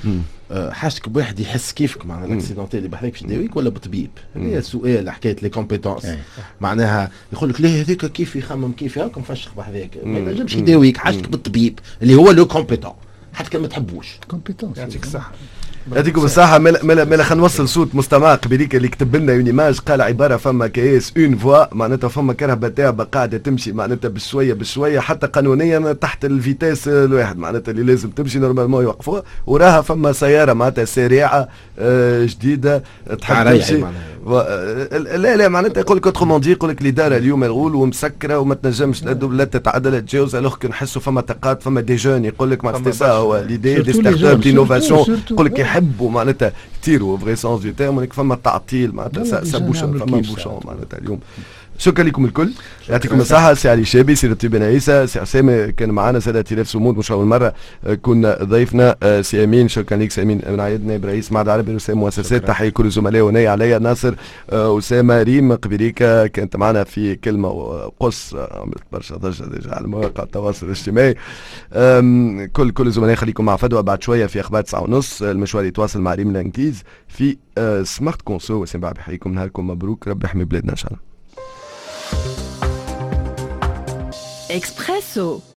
حاجتك بواحد يحس كيفك معناها الاكسيدونتي اللي بحذاك باش يداويك ولا بطبيب؟ هي سؤال حكايه لي كومبيتونس معناها يقول لك ليه هذاك كيف يخمم كيف هاكم فشخ بحذاك ما ينجمش يداويك حاجتك بالطبيب اللي هو لو كومبيتون حتى كان ما تحبوش كومبيتونس. يعطيك الصحه. يعطيكم الصحة. ملا ملا ملا خلينا نوصل صوت مستمع قبيليك اللي كتب لنا اون ايماج قال عبارة فما كيس اون فوا معناتها فما كرهبة تاعبة قاعدة تمشي معناتها بشوية بشوية حتى قانونيا تحت الفيتاس الواحد معناتها اللي لازم تمشي نورمالمون يوقفوها وراها فما سيارة معناتها سريعة آه جديدة تحب تمشي و... لا لا معناتها يقول لك اوترومون دي يقول لك الإدارة اليوم الغول ومسكرة وما تنجمش لا تتعدى لا تتجاوز الوغ كي نحسوا فما تقاط فما دي جون يقول لك معناتها سا هو ليدي دي ستارت اب دينوفاسيون يقول لك يحبوا معناتها كثير فري سونس دو تيرم ولكن فما تعطيل معناتها سابوشون فما بوشون معناتها اليوم. شكرا لكم الكل يعطيكم الصحة. سي علي شابي سي رتي بن عيسى سي حسام كان معنا سادة ائتلاف صمود مش أول مرة كنا ضيفنا سي أمين شكرا لك سي أمين بن عيد نائب رئيس معهد عربي لرسائل مؤسسات تحية كل الزملاء وناي عليا ناصر أسامة ريم قبيريكا كانت معنا في كلمة وقص عملت برشا ضجة ديجا على مواقع التواصل الاجتماعي. كل كل الزملاء خليكم مع فدوى بعد شوية في أخبار تسعة ونص المشوار يتواصل مع ريم الإنجليز في سمارت كونسو. وسام بعد بحييكم نهاركم مبروك ربي يحمي بلادنا إن شاء الله. Expresso.